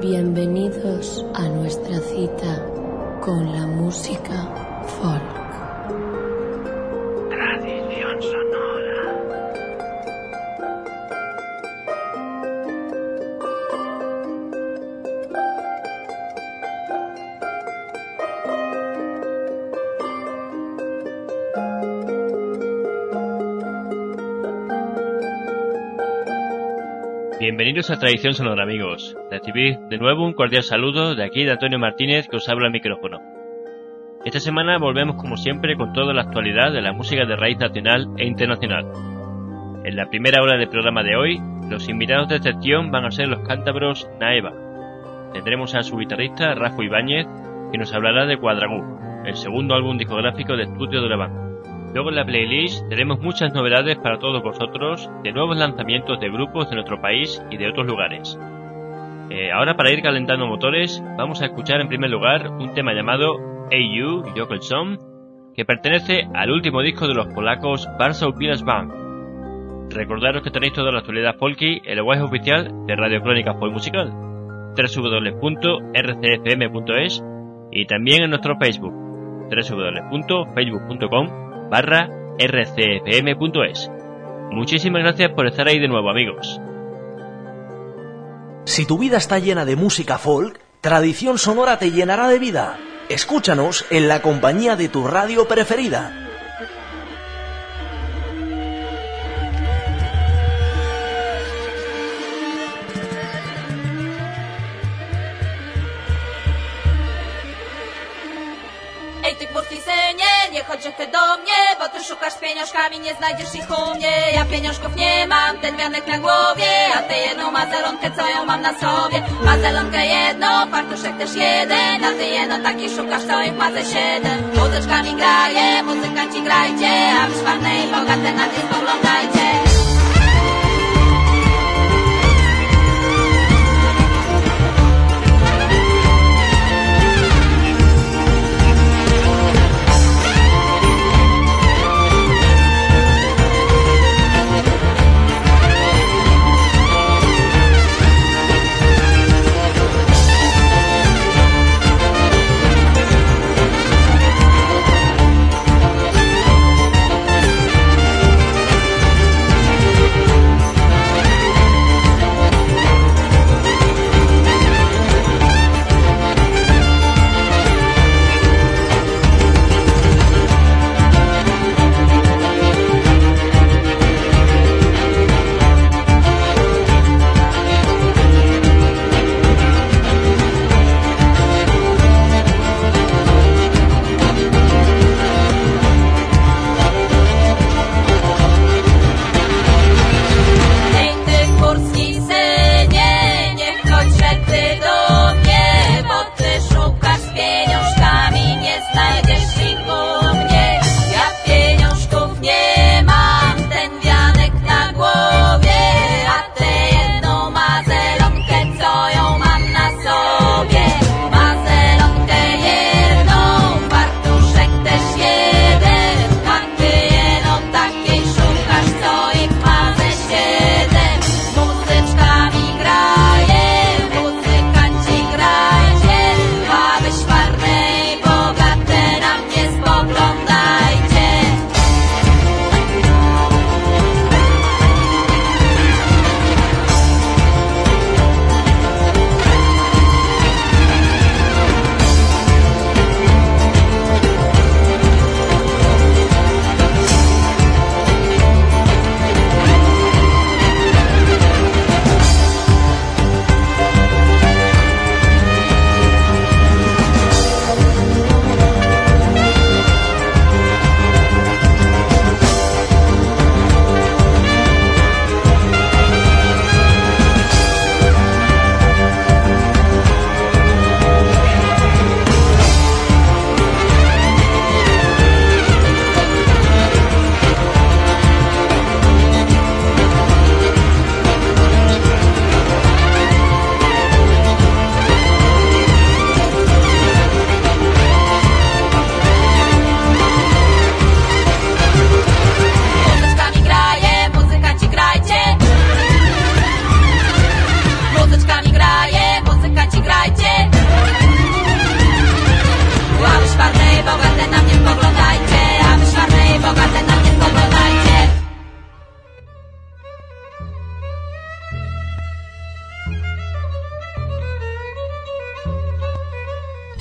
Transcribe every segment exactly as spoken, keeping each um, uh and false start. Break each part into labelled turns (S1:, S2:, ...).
S1: Bienvenidos a nuestra cita con la música folk.
S2: Tradición sonora.
S3: Bienvenidos a Tradición Sonora, amigos. Recibid de nuevo un cordial saludo de aquí de Antonio Martínez, que os habla al micrófono. Esta semana volvemos como siempre con toda la actualidad de la música de raíz nacional e internacional. En la primera hora del programa de hoy, los invitados de excepción van a ser los cántabros Naeva. Tendremos a su guitarrista Rafa Ibáñez, que nos hablará de Cuadragú, el segundo álbum discográfico de estudio de la banda. Luego en la playlist tenemos muchas novedades para todos vosotros, de nuevos lanzamientos de grupos de nuestro país y de otros lugares. Eh, ahora, para ir calentando motores, vamos a escuchar en primer lugar un tema llamado Hey You, Jokel Song, que pertenece al último disco de los polacos Warsaw Pillars Band. Recordaros que tenéis toda la actualidad folky en el web oficial de Radio Crónica Folk Musical, doble u doble u doble u punto r c f m punto e s, y también en nuestro Facebook, doble u doble u doble u punto facebook punto com barra r c f m punto e s. Muchísimas gracias por estar ahí de nuevo, amigos.
S4: Si tu vida está llena de música folk, Tradición Sonora te llenará de vida. Escúchanos en la compañía de tu radio preferida.
S5: Nie chodź ty do mnie, bo ty szukasz z pieniążkami, nie znajdziesz ich u mnie. Ja pieniążków nie mam, ten wianek na głowie, a ty jedną mazelonkę, co ją mam na sobie. Mazelonkę jedną, fartuszek też jeden, a ty jedno taki szukasz, co ich ma ze siedem. Muzyczkami graje, muzykanci grajcie, a wy szwarne i bogate na tym spoglądajcie.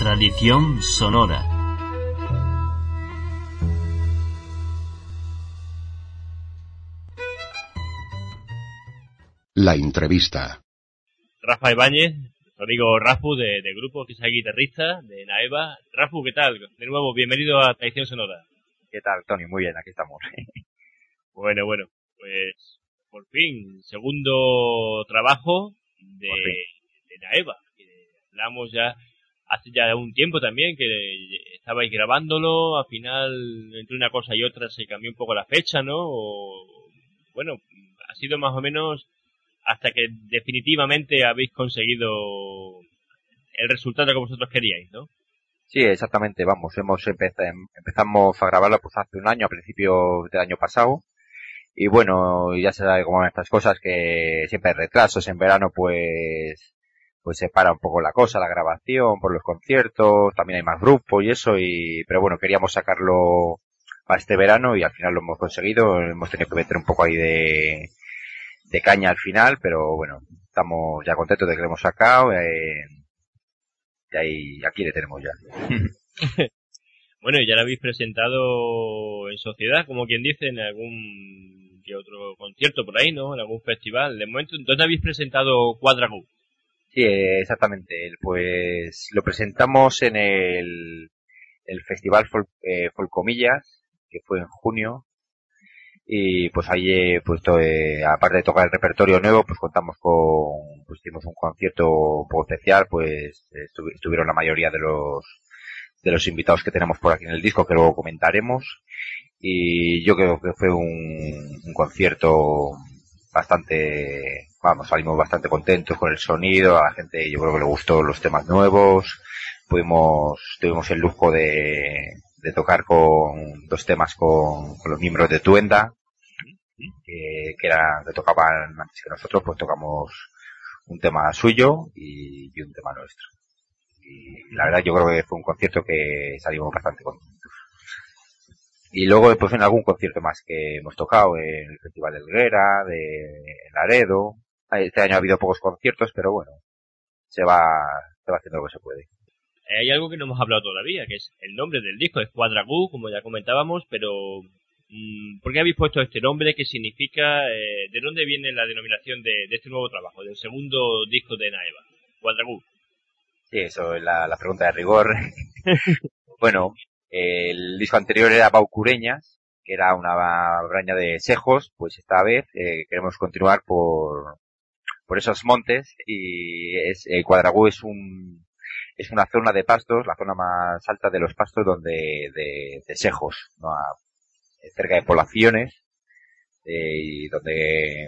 S3: Tradición sonora.
S6: La entrevista.
S3: Rafa Ibáñez, nuestro amigo Rafu de, de grupo, que es el guitarrista de Naeva. Rafu, ¿qué tal? De nuevo, bienvenido a Tradición Sonora.
S7: ¿Qué tal, Tony? Muy bien, aquí estamos.
S3: Bueno, bueno, pues por fin, segundo trabajo de, de Naeva. Hablamos ya hace ya un tiempo también que estabais grabándolo, al final entre una cosa y otra se cambió un poco la fecha, ¿no? O, bueno, ha sido más o menos hasta que definitivamente habéis conseguido el resultado que vosotros queríais, ¿no?
S7: Sí, exactamente, vamos, hemos empezado, empezamos a grabarlo pues hace un año, a principios del año pasado, y bueno, ya se sabe cómo van estas cosas, que siempre hay retrasos, en verano pues pues se para un poco la cosa, la grabación, por los conciertos, también hay más grupos y eso, y pero bueno, queríamos sacarlo para este verano y al final lo hemos conseguido, hemos tenido que meter un poco ahí de de caña al final, pero bueno, estamos ya contentos de que lo hemos sacado, eh, y ahí, aquí le tenemos ya.
S3: Bueno, y ya lo habéis presentado en sociedad, como quien dice, en algún que otro concierto por ahí, ¿no? En algún festival. De momento, ¿dónde habéis presentado Quadragoo?
S7: Sí, exactamente, pues lo presentamos en el, el Festival Folk, eh, Folcomillas, que fue en junio. Y pues allí, pues to, eh, aparte de tocar el repertorio nuevo, pues contamos con, pues hicimos un concierto un poco especial, pues estu estuvieron la mayoría de los de los invitados que tenemos por aquí en el disco, que luego comentaremos, y yo creo que fue un, un concierto bastante, vamos, salimos bastante contentos con el sonido, a la gente yo creo que le gustó los temas nuevos, pudimos, tuvimos el lujo de de tocar con dos temas con, con los miembros de Tuenda, que, que era, que tocaban antes que nosotros, pues tocamos un tema suyo y, y un tema nuestro. Y la verdad yo creo que fue un concierto que salimos bastante contentos. Y luego pues en algún concierto más que hemos tocado, en el Festival de Helguera, de Laredo. Este año ha habido pocos conciertos, pero bueno, se va, se va haciendo lo que se puede.
S3: Hay algo que no hemos hablado todavía, que es el nombre del disco, es Quadragoo, como ya comentábamos, pero mmm, ¿por qué habéis puesto este nombre? ¿Qué significa? Eh, ¿De dónde viene la denominación de, de este nuevo trabajo, del segundo disco de Naeva, Quadragoo?
S7: Sí, eso es la, la pregunta de rigor. Bueno, eh, el disco anterior era Baucureñas, que era una braña de Sejos, pues esta vez eh, queremos continuar por por esos montes y es eh, Quadragoo es un es una zona de pastos, la zona más alta de los pastos donde de, de Sejos, ¿no? A, cerca de poblaciones eh, y donde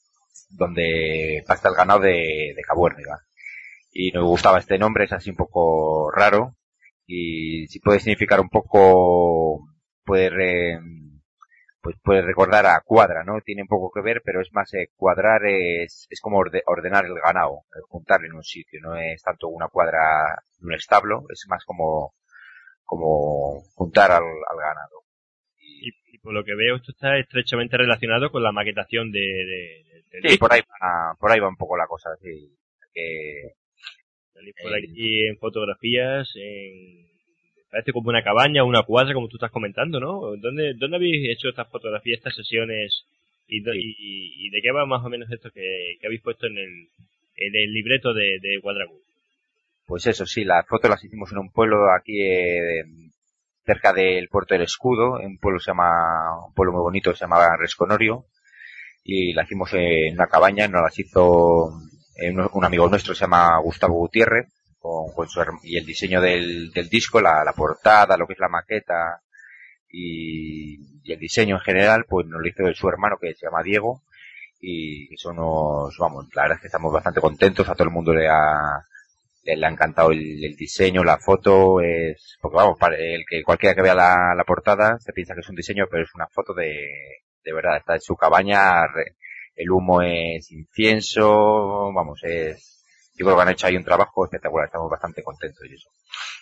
S7: donde pasta el ganado de, de Cabuérniga. Y nos gustaba este nombre, es así un poco raro y si puede significar un poco, puede re, pues puede recordar a cuadra, ¿no? Tiene un poco que ver, pero es más, eh, cuadrar es, es como orde, ordenar el ganado, eh, juntarlo en un sitio, no es tanto una cuadra en un establo, es más como, como juntar al, al ganado.
S3: Y, y por lo que veo esto está estrechamente relacionado con la maquetación de... de, de
S7: sí, disco. por ahí va, por ahí va un poco la cosa, sí. Que,
S3: por aquí en fotografías, en... parece como una cabaña, una cuadra, como tú estás comentando, ¿no? ¿Dónde, dónde habéis hecho estas fotografías, estas sesiones? ¿Y, sí. y, y de qué va más o menos esto que, que habéis puesto en el, en el libreto de, de Quadragoo?
S7: Pues eso, sí, las fotos las hicimos en un pueblo aquí eh, cerca del Puerto del Escudo, en un pueblo se llama, un pueblo muy bonito, se llama Resconorio, y la hicimos en una cabaña, nos las hizo eh, un, un amigo nuestro, se llama Gustavo Gutiérrez, Con, con su, y el diseño del, del disco, la, la portada, lo que es la maqueta y, y el diseño en general, pues nos lo hizo su hermano que se llama Diego y eso nos, vamos, la verdad es que estamos bastante contentos, a todo el mundo le ha, le, le ha encantado el, el diseño, la foto, es, porque vamos, para el que cualquiera que vea la, la portada se piensa que es un diseño, pero es una foto de, de verdad, está en su cabaña, el humo es incienso, vamos, es, yo creo que han hecho ahí un trabajo espectacular, estamos bastante contentos de eso.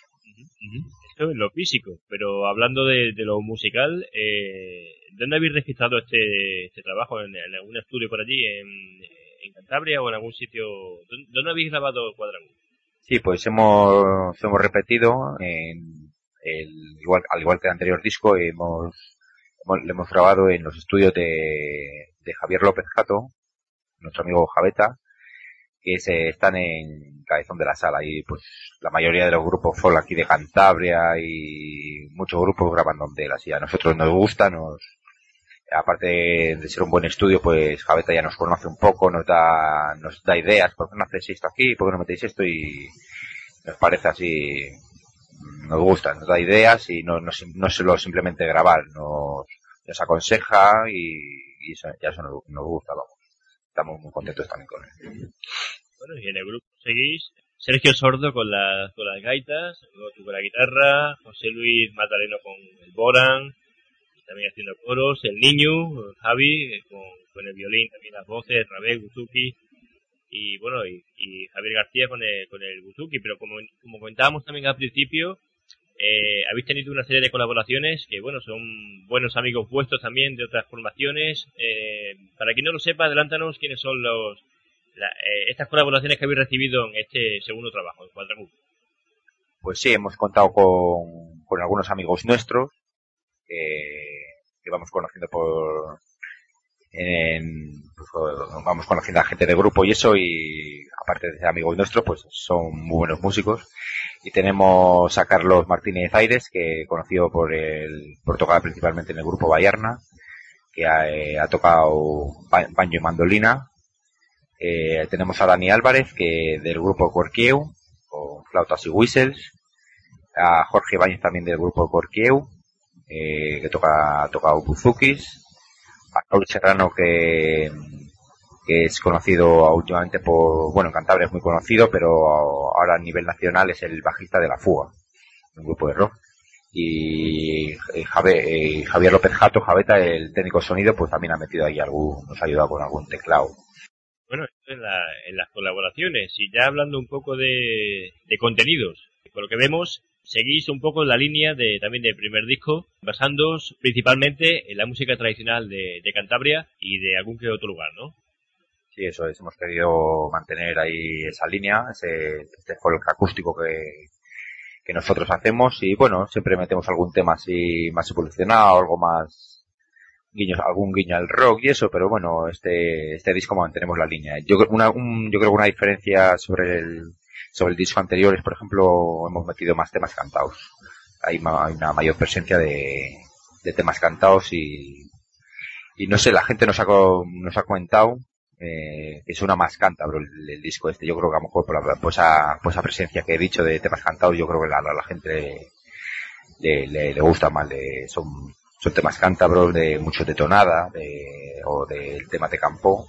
S3: Esto es lo físico, pero hablando de, de lo musical, eh, ¿dónde habéis registrado este, este trabajo? ¿En, en algún estudio por allí, en, en Cantabria o en algún sitio? ¿Dónde, dónde habéis grabado Quadragoo?
S7: Sí, pues hemos, hemos repetido en el, igual, al igual que el anterior disco, hemos, hemos, lo hemos grabado en los estudios de, de Javier López Jato, nuestro amigo Javeta, que se están en Cabezón de la Sala, y pues la mayoría de los grupos folk aquí de Cantabria y muchos grupos graban donde él, así a nosotros nos gusta, nos, aparte de, de ser un buen estudio, pues Javeta ya nos conoce un poco, nos da, nos da ideas, ¿por qué no hacéis esto aquí? ¿Por qué no metéis esto? Y nos parece así, nos gusta, nos da ideas y no, no, no solo simplemente grabar, nos, nos aconseja y, y eso, ya eso nos, nos gusta, vamos. Estamos muy contentos también con él.
S3: Bueno, y en el grupo seguís Sergio Sordo con, la, con las gaitas, tú con la guitarra, José Luis Magdaleno con el Boran, también haciendo coros, el Niño, Javi, con, con el violín, también las voces, Rabé, Buzuki, y bueno, y, y Javier García con el, con el Buzuki, pero como, como comentábamos también al principio, eh, habéis tenido una serie de colaboraciones que, bueno, son buenos amigos vuestros también de otras formaciones. Eh, para quien no lo sepa, adelántanos quiénes son los la, eh, estas colaboraciones que habéis recibido en este segundo trabajo, en Cuadramundo.
S7: Pues sí, hemos contado con, con algunos amigos nuestros, eh, que vamos conociendo por en, pues, vamos conociendo a gente de grupo y eso, y aparte de ser amigos nuestros, pues son muy buenos músicos. Y tenemos a Carlos Martínez Aires, que conocido por el por tocar principalmente en el grupo Bayarna, que ha, eh, ha tocado banjo y mandolina. Eh, tenemos a Dani Álvarez, que del grupo Corquieu, con flautas y whistles. A Jorge Ibáñez también del grupo Corquieu, eh, que toca, toca buzukis. A Raúl Serrano, que, que es conocido últimamente por, bueno, en Cantabria es muy conocido, pero ahora a nivel nacional es el bajista de La Fuga, un grupo de rock. Y Javier, Javier López Jato, Javeta, el técnico de sonido, pues también ha metido ahí algún, nos ha ayudado con algún teclado.
S3: Bueno, en, la, en las colaboraciones, y ya hablando un poco de, de contenidos, por lo que vemos, seguís un poco en la línea de también del primer disco, basándoos principalmente en la música tradicional de, de Cantabria y de algún que otro lugar, ¿no?
S7: Sí, eso es. Hemos querido mantener ahí esa línea, ese, este folk acústico que, que nosotros hacemos, y bueno, siempre metemos algún tema así más evolucionado, algo más guiños, algún guiño al rock y eso, pero bueno, este este disco mantenemos la línea. Yo una un, yo creo que una diferencia sobre el sobre el disco anterior es, por ejemplo, hemos metido más temas cantados. Hay, ma, hay una mayor presencia de, de temas cantados y y no sé, la gente nos ha nos ha comentado eh, que suena más cántabro el, el disco este. Yo creo que a lo mejor por, la, por, esa, por esa presencia que he dicho de temas cantados, yo creo que a la, la gente le, le, le gusta más. Le, son son temas cántabros, de mucho de tonada, de, o del tema de campo,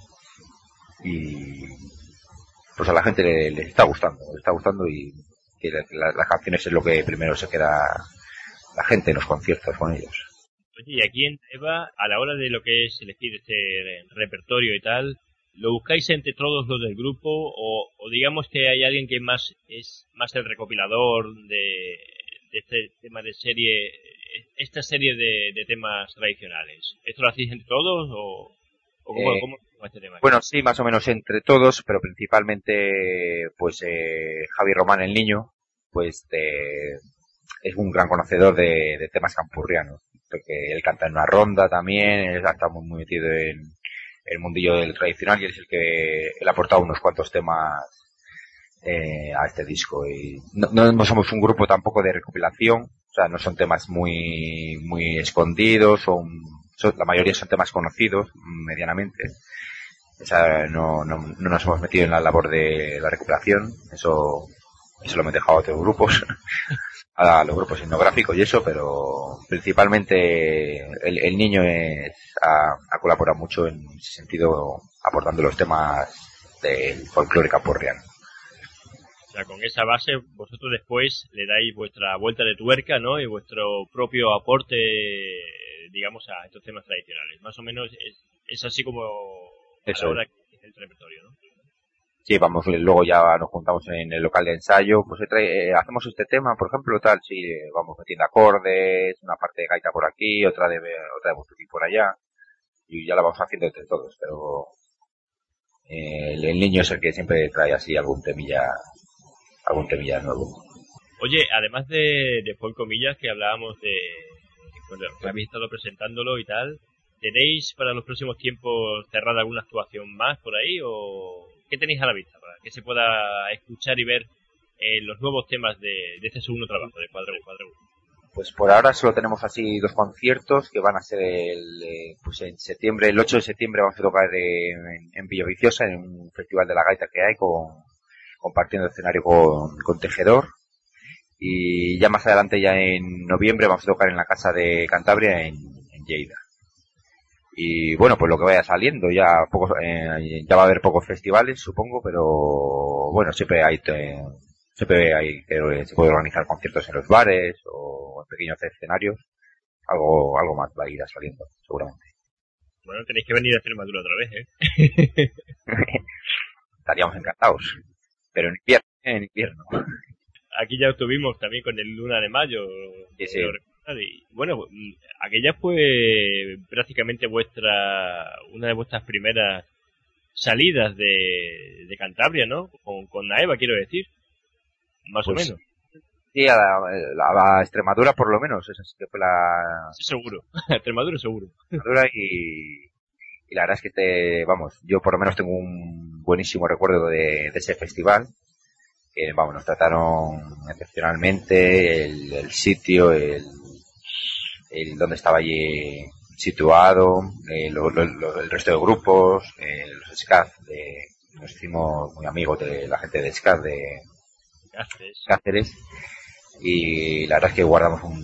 S7: y pues a la gente le, le está gustando, le está gustando, y que la, la, las canciones es lo que primero se queda la gente en los conciertos con ellos.
S3: Oye, y aquí en Eva, a la hora de lo que es elegir este repertorio y tal, ¿lo buscáis entre todos los del grupo, o, o digamos que hay alguien que más es más el recopilador de, de este tema de serie, esta serie de, de temas tradicionales? ¿Esto lo hacéis entre todos o, o cómo,
S7: eh,
S3: cómo es este tema?
S7: Bueno, sí, más o menos entre todos, pero principalmente pues eh, Javi Román, el Niño, pues de, es un gran conocedor de, de temas campurrianos, porque él canta en una ronda también, él está muy, muy metido en el mundillo del tradicional, y él es el que él ha aportado unos cuantos temas eh, a este disco. Y no, no somos un grupo tampoco de recopilación, o sea, no son temas muy muy escondidos, son, son la mayoría son temas conocidos medianamente. O sea, no, no, no nos hemos metido en la labor de la recopilación, eso eso lo hemos dejado a otros grupos, a los grupos etnográficos y eso, pero principalmente el, el Niño es, ha, ha colaborado mucho en ese sentido, aportando los temas del folclore campurriano.
S3: O sea, con esa base vosotros después le dais vuestra vuelta de tuerca, ¿no? Y vuestro propio aporte, digamos, a estos temas tradicionales. Más o menos es, es así como
S7: eso
S3: ahora es el repertorio, ¿no?
S7: Sí, vamos, luego ya nos juntamos en el local de ensayo, pues se trae, eh, hacemos este tema, por ejemplo, tal, sí, vamos metiendo acordes, una parte de gaita por aquí, otra de otra de buzuki por allá, y ya la vamos haciendo entre todos, pero eh, el, el Niño es el que siempre trae así algún temilla algún temilla nuevo.
S3: Oye, además de, de Folk Comillas, que hablábamos de... Bueno, que habéis estado presentándolo y tal, ¿tenéis para los próximos tiempos cerrada alguna actuación más por ahí? ¿O qué tenéis a la vista para que se pueda escuchar y ver eh, los nuevos temas de, de este segundo trabajo de Cuadro Cuadro?
S7: Pues por ahora solo tenemos así dos conciertos que van a ser el, eh, pues en septiembre, el ocho de septiembre vamos a tocar en, en Villaviciosa, en un festival de la gaita que hay, con, compartiendo escenario con, con Tejedor. Y ya más adelante, ya en noviembre, vamos a tocar en la Casa de Cantabria en, en Lleida. Y bueno, pues lo que vaya saliendo, ya pocos, eh, ya va a haber pocos festivales, supongo, pero bueno, siempre hay, te, siempre hay, que se puede organizar conciertos en los bares o en pequeños escenarios. Algo, algo más va a ir saliendo, seguramente.
S3: Bueno, tenéis que venir a Extremadura otra vez, ¿eh?
S7: Estaríamos encantados. Pero en invierno, en invierno.
S3: Aquí ya estuvimos también con el Luna de Mayo.
S7: Sí, sí.
S3: Y bueno, aquella fue prácticamente vuestra, una de vuestras primeras salidas de, de Cantabria, ¿no? Con, con Naeva, quiero decir. Más pues, o menos.
S7: Sí, a la, a la Extremadura por lo menos. Esa sí que fue la...
S3: Sí, seguro. Extremadura seguro.
S7: Extremadura y, y la verdad es que te, vamos, yo por lo menos tengo un buenísimo recuerdo de, de ese festival. Que, vamos, nos trataron excepcionalmente, el, el sitio, el, el donde estaba allí situado, eh, lo, lo, lo, el resto de grupos, eh, los S C A Z, de, nos hicimos muy amigos de la gente de S C A Z de
S3: Cáceres.
S7: Cáceres, y la verdad es que guardamos un,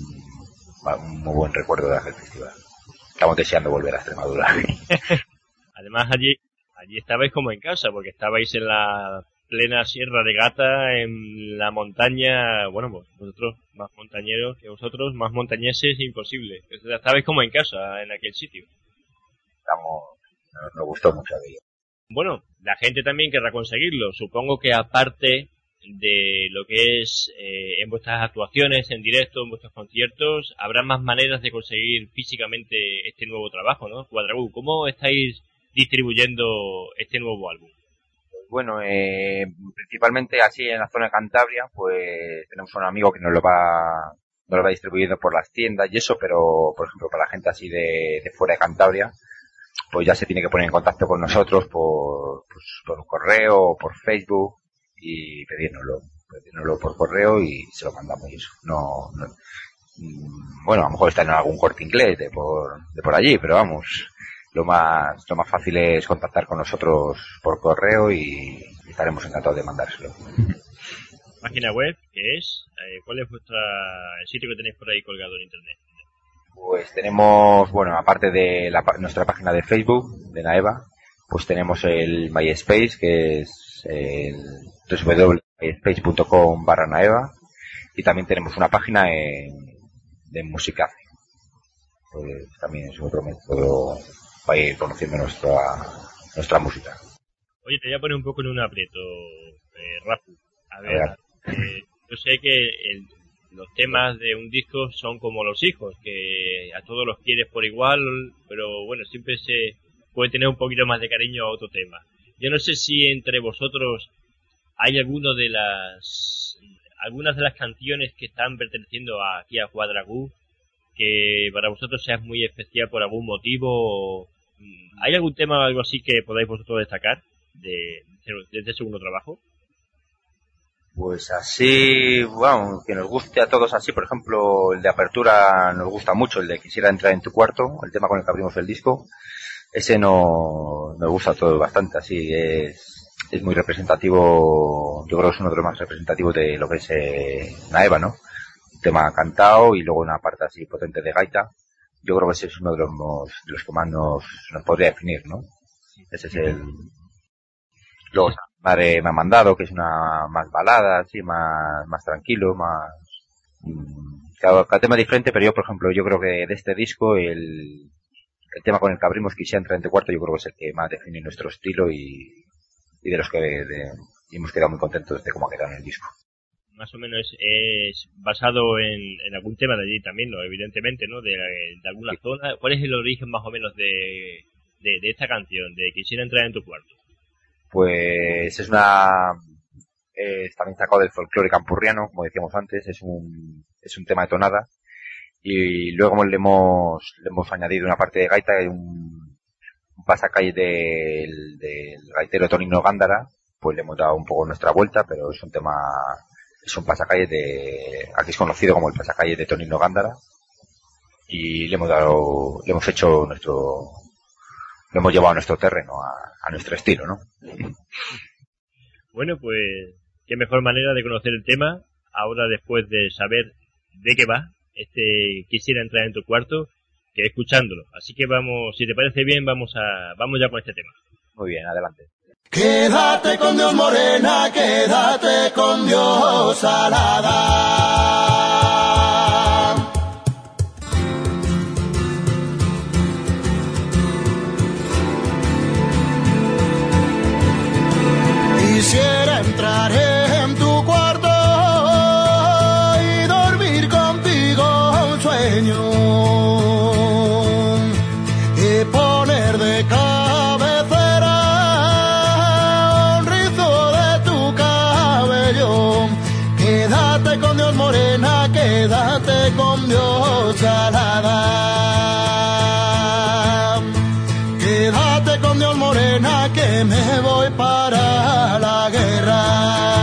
S7: un muy buen recuerdo de aquel festival. Estamos deseando volver a Extremadura.
S3: Además allí, allí estabais como en casa, porque estabais en la plena Sierra de Gata, en la montaña, bueno, pues vosotros más montañeros que vosotros, más montañeses, imposible. Estabais como en casa en aquel sitio.
S7: Estamos, nos, nos gustó mucho aquello.
S3: Bueno, la gente también querrá conseguirlo. Supongo que aparte de lo que es eh, en vuestras actuaciones, en directo, en vuestros conciertos, habrá más maneras de conseguir físicamente este nuevo trabajo, ¿no? Cuadrabú, ¿cómo estáis distribuyendo este nuevo álbum?
S7: Bueno, eh, principalmente así en la zona de Cantabria, pues tenemos un amigo que nos lo va, nos lo va distribuyendo por las tiendas y eso, pero por ejemplo para la gente así de, de fuera de Cantabria, pues ya se tiene que poner en contacto con nosotros por, pues, por un correo o por Facebook y pedírnoslo, pedírnoslo por correo y se lo mandamos y eso. No, no, bueno, a lo mejor está en algún Corte Inglés de por, de por allí, pero vamos. Lo más, lo más fácil es contactar con nosotros por correo y estaremos encantados de mandárselo.
S3: Página web, ¿qué es? Eh, ¿Cuál es vuestra, el sitio que tenéis por ahí colgado en internet?
S7: Pues tenemos, bueno, aparte de la, nuestra página de Facebook, de Naeva, pues tenemos el MySpace, que es el doble u doble u doble u punto myspace punto com barra Naeva, y también tenemos una página en, de Musicafe. Pues también es otro método para ir conociendo nuestra nuestra música.
S3: Oye, te voy a poner un poco en un aprieto, eh, Rafu. A ver, a ver. Eh, yo sé que el, los temas de un disco son como los hijos, que a todos los quieres por igual, pero bueno, siempre se puede tener un poquito más de cariño a otro tema. Yo no sé si entre vosotros hay alguno de las algunas de las canciones que están perteneciendo a, aquí a Cuadragú, que para vosotros sea muy especial por algún motivo. ¿Hay algún tema o algo así que podáis vosotros destacar de, de este segundo trabajo?
S7: Pues así, bueno, que nos guste a todos así, por ejemplo, el de apertura nos gusta mucho, el de Quisiera entrar en tu cuarto, el tema con el que abrimos el disco. Ese no, nos gusta a todos bastante, así es, es muy representativo, yo creo que es uno de los más representativos de lo que es eh, Naeva, ¿no? Tema cantado y luego una parte así potente de gaita. Yo creo que ese es uno de los, de los que más nos, nos podría definir, ¿no? Ese es el... Luego Madre me ha mandado, que es una más balada, así, más, más tranquilo, más... Cada, cada tema diferente, pero yo, por ejemplo, yo creo que de este disco, el, el tema con el que abrimos Quisiera entrar en tu cuarto, yo creo que es el que más define nuestro estilo y, y de los que de, y hemos quedado muy contentos de cómo ha quedado en el disco.
S3: Más o menos es, es basado en, en algún tema de allí también, ¿no? Evidentemente, ¿no? De, de alguna sí. zona. ¿Cuál es el origen más o menos de, de, de esta canción, de Quisiera entrar en tu cuarto?
S7: Pues es una eh, también sacado del folclore campurriano, como decíamos antes, es un, es un tema de tonada. Y luego le hemos, le hemos añadido una parte de gaita, un, un pasacalle del, del gaitero Tonino Gándara, pues le hemos dado un poco nuestra vuelta, pero es un tema, es un pasacalle de, aquí es conocido como el pasacalle de Tonino Gándara, y le hemos dado, le hemos hecho nuestro, lo hemos llevado a nuestro terreno, a, a nuestro estilo, ¿no?
S3: Bueno, pues, qué mejor manera de conocer el tema, ahora después de saber de qué va, este, quisiera entrar en tu cuarto, que escuchándolo. Así que vamos, si te parece bien, vamos a, vamos ya con este tema.
S7: Muy bien, adelante.
S6: Quédate con Dios, morena, quédate con Dios, salada. Quisiera entrar en tu cuarto y dormir contigo un sueño y poner de cabecera un rizo de tu cabello. Quédate con Dios, morena, quédate con Dios, salada. Quédate con Dios, morena, que me voy para la guerra.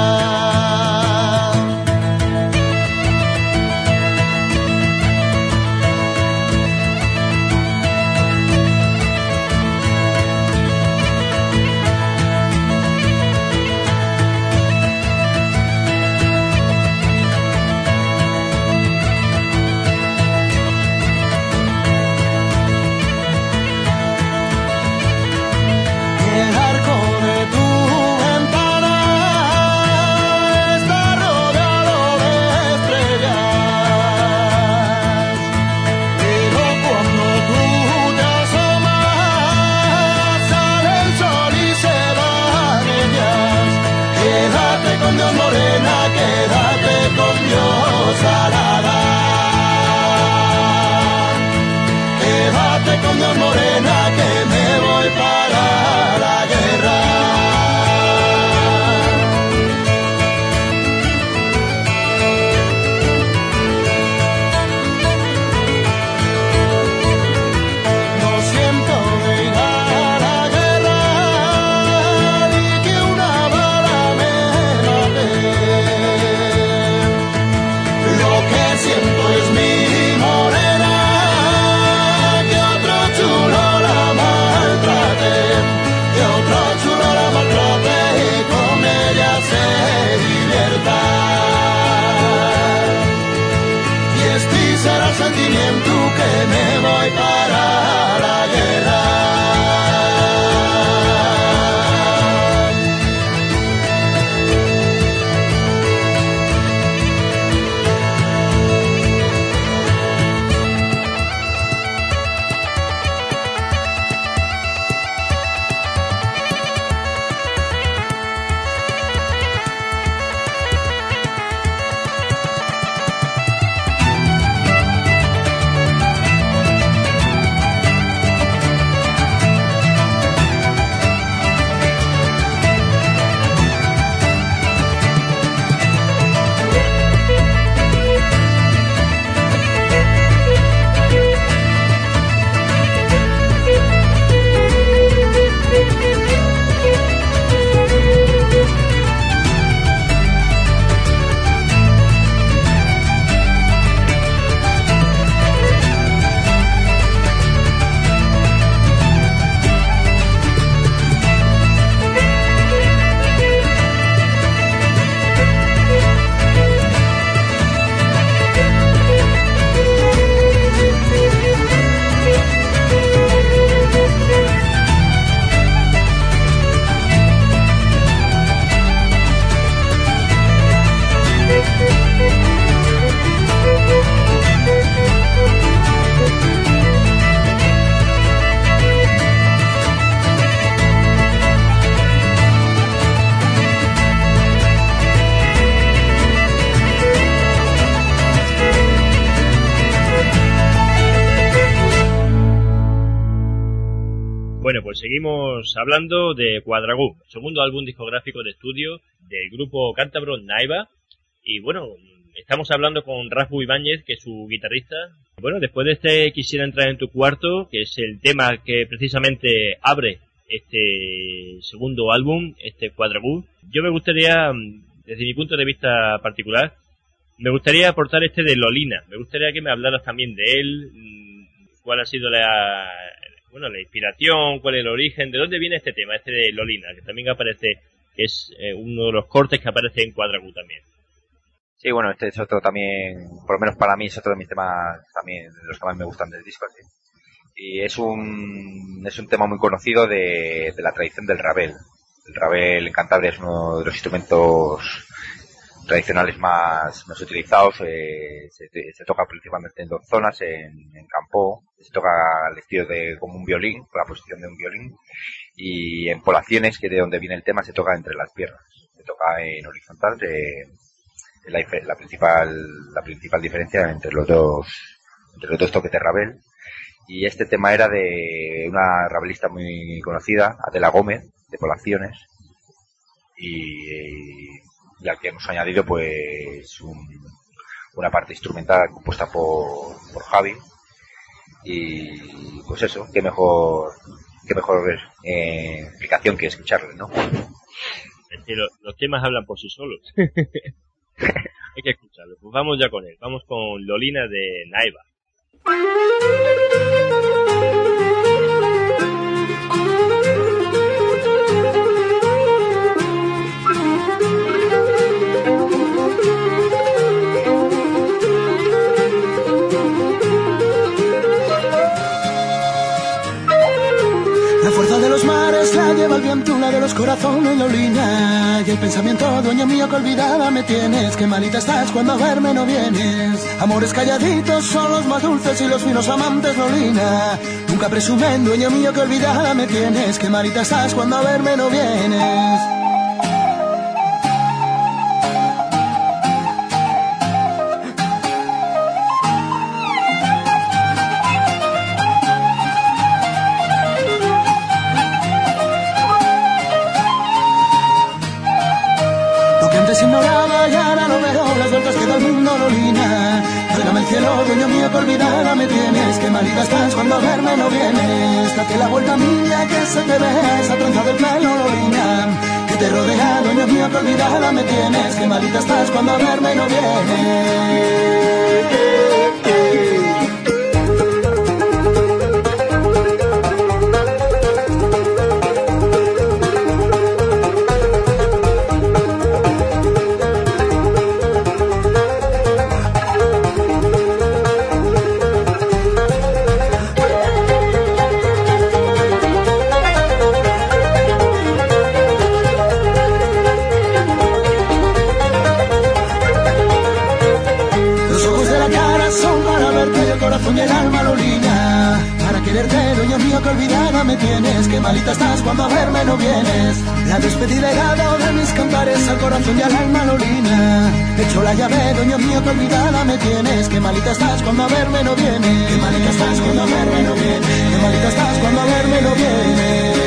S6: Que me voy para la guerra.
S3: pues seguimos hablando de Quadragú, segundo álbum discográfico de estudio del grupo cántabro Naiva. Y bueno, estamos hablando con Rafu Ibáñez, que es su guitarrista. Bueno, después de este Quisiera entrar en tu cuarto, que es el tema que precisamente abre este segundo álbum, este Quadragú, yo me gustaría, desde mi punto de vista particular, me gustaría aportar este de Lolina. Me gustaría que me hablaras también de él, cuál ha sido la, bueno, la inspiración, cuál es el origen, de dónde viene este tema, este de Lolina, que también aparece, que es eh, uno de los cortes que aparece en Quadragú también.
S7: Sí, bueno, este es otro también, por lo menos para mí es otro de mis temas también, de los que más me gustan del disco, así. Y es un es un tema muy conocido de, de la tradición del rabel. El rabel en Cantabria es uno de los instrumentos tradicionales más, más utilizados. Eh, se, se toca principalmente en dos zonas, en, en Campo, se toca al estilo de como un violín, con la posición de un violín, y en Poblaciones, que de donde viene el tema, se toca entre las piernas, se toca en horizontal. De, de la, la principal la principal diferencia entre los dos entre los dos toques de rabel. Y este tema era de una rabelista muy conocida, Adela Gómez, de Poblaciones, y, y al que hemos añadido pues un, una parte instrumental compuesta por, por Javi. Y pues eso, qué mejor qué mejor eh, explicación que escucharle, ¿no?
S3: Es que lo, los temas hablan por sí solos. Hay que escucharlo. Pues vamos ya con él, vamos con Lolina de Naiva.
S6: La fuerza de los mares la lleva el viento, una de los corazones, Lolina. Y el pensamiento, dueño mío, que olvidada me tienes. Qué malita estás cuando a verme no vienes. Amores calladitos son los más dulces y los finos amantes, Lolina. Nunca presumen, dueño mío, que olvidada me tienes. Qué malita estás cuando a verme no vienes. Ignoraba y ahora lo veo, las vueltas que da el mundo, Lolina. Tráigame el cielo, dueño mío, que olvidada me tienes. Qué malita estás cuando a verme no vienes. Date la vuelta mía, que se te ve esa trenza del pelo, Lolina. Que te rodea, dueño mío, que olvidada me tienes. Qué malita estás cuando a verme no vienes. Y el alma, Lolina, para quererte, dueño mío, que olvidada me tienes. Qué malita estás cuando a verme no vienes. La despedida he dado de mis cantares al corazón y al alma, Lolina. Echo la llave, dueño mío, que olvidada me tienes. Qué malita estás cuando a verme no vienes. Qué malita estás cuando a verme no vienes. Qué malita estás cuando a verme no vienes.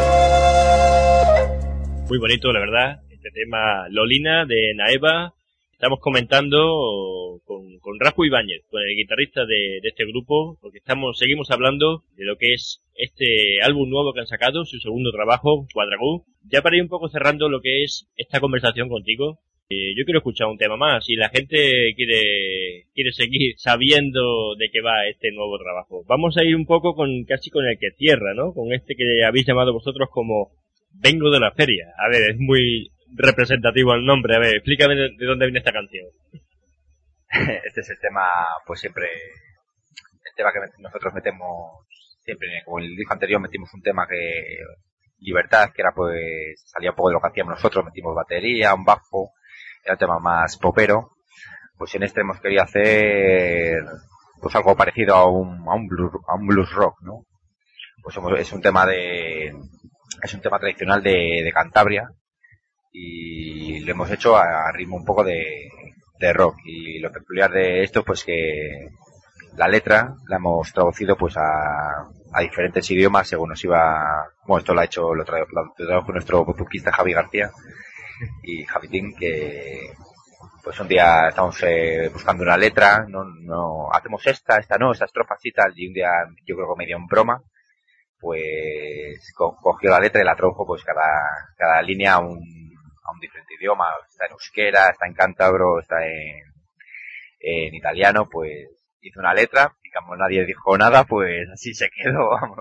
S3: Muy bonito, la verdad, este tema Lolina de Naiva. Estamos comentando con, con Rafa Ibáñez, con el guitarrista de, de este grupo, porque estamos seguimos hablando de lo que es este álbum nuevo que han sacado, su segundo trabajo, Quadragú. Ya para ir un poco cerrando lo que es esta conversación contigo, eh, yo quiero escuchar un tema más y la gente quiere quiere seguir sabiendo de qué va este nuevo trabajo. Vamos a ir un poco con casi con el que cierra, ¿no? Con este que habéis llamado vosotros como Vengo de la Feria. A ver, es muy representativo el nombre. A ver, explícame de, de dónde viene esta canción.
S7: Este es el tema, pues siempre, el tema que nosotros metemos siempre, como el disco anterior metimos un tema que, Libertad, que era pues, salía un poco de lo que hacíamos nosotros, metimos batería, un bajo, era un tema más popero. Pues en este hemos querido hacer, pues algo parecido a un, a un blues, a un blues rock, ¿no? Pues somos, es un tema de, es un tema tradicional de, de Cantabria, y lo hemos hecho a, a ritmo un poco de, de rock. Y lo peculiar de esto, pues que la letra la hemos traducido pues a, a diferentes idiomas según nos iba. Bueno, esto lo ha hecho, lo tra- lo tradujo nuestro buzuquista Javi García y Javitín, que pues un día estamos eh, buscando una letra, no, no hacemos esta, esta no, esta estrofa así tal, y un día yo creo que medio en broma, pues co- cogió la letra y la tradujo pues cada, cada línea a un a un diferente idioma. Está en euskera, está en cántabro, está en, en italiano. Pues hizo una letra y como nadie dijo nada, pues así se quedó, vamos.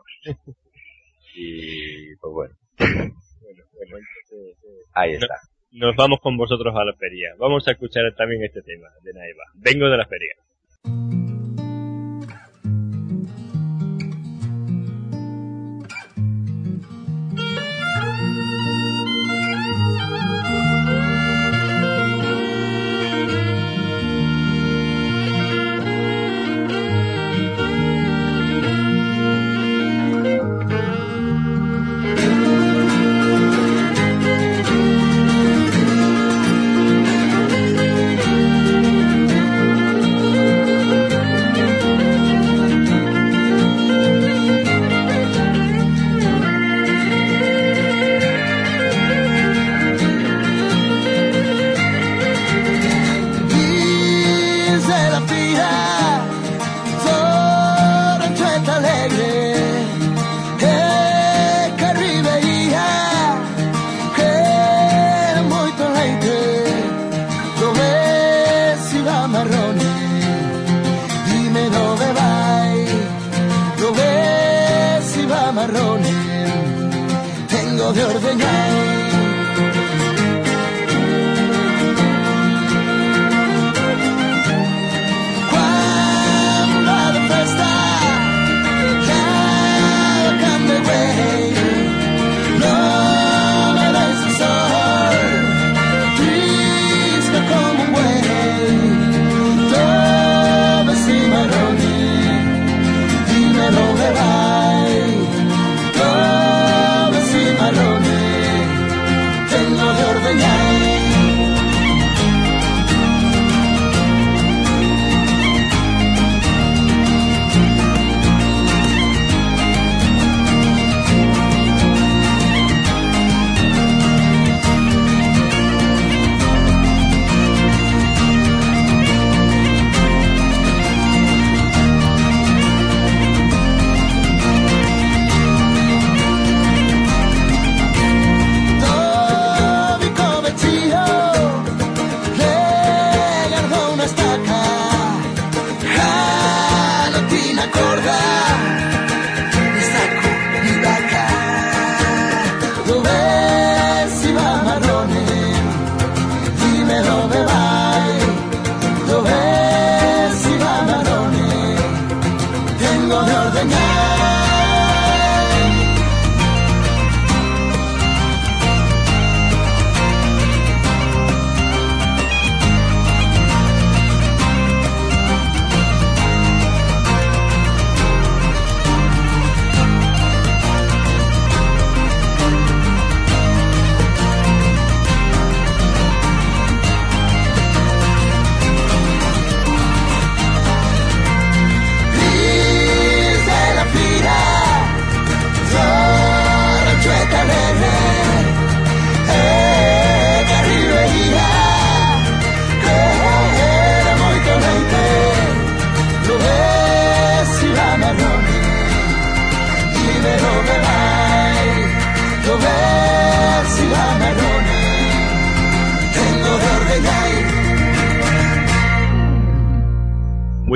S7: Y pues bueno,
S3: Bueno, bueno, entonces, eh,
S7: ahí está.
S3: no- nos vamos con vosotros a la feria. Vamos a escuchar también este tema de Naiva. Vengo de la Feria.
S6: Dice la fija, Sorrenteta alegre, e che riveia, che molto leite, dove si va marrone, dimmi dove vai, dove si va marrone, tengo de ordeñar.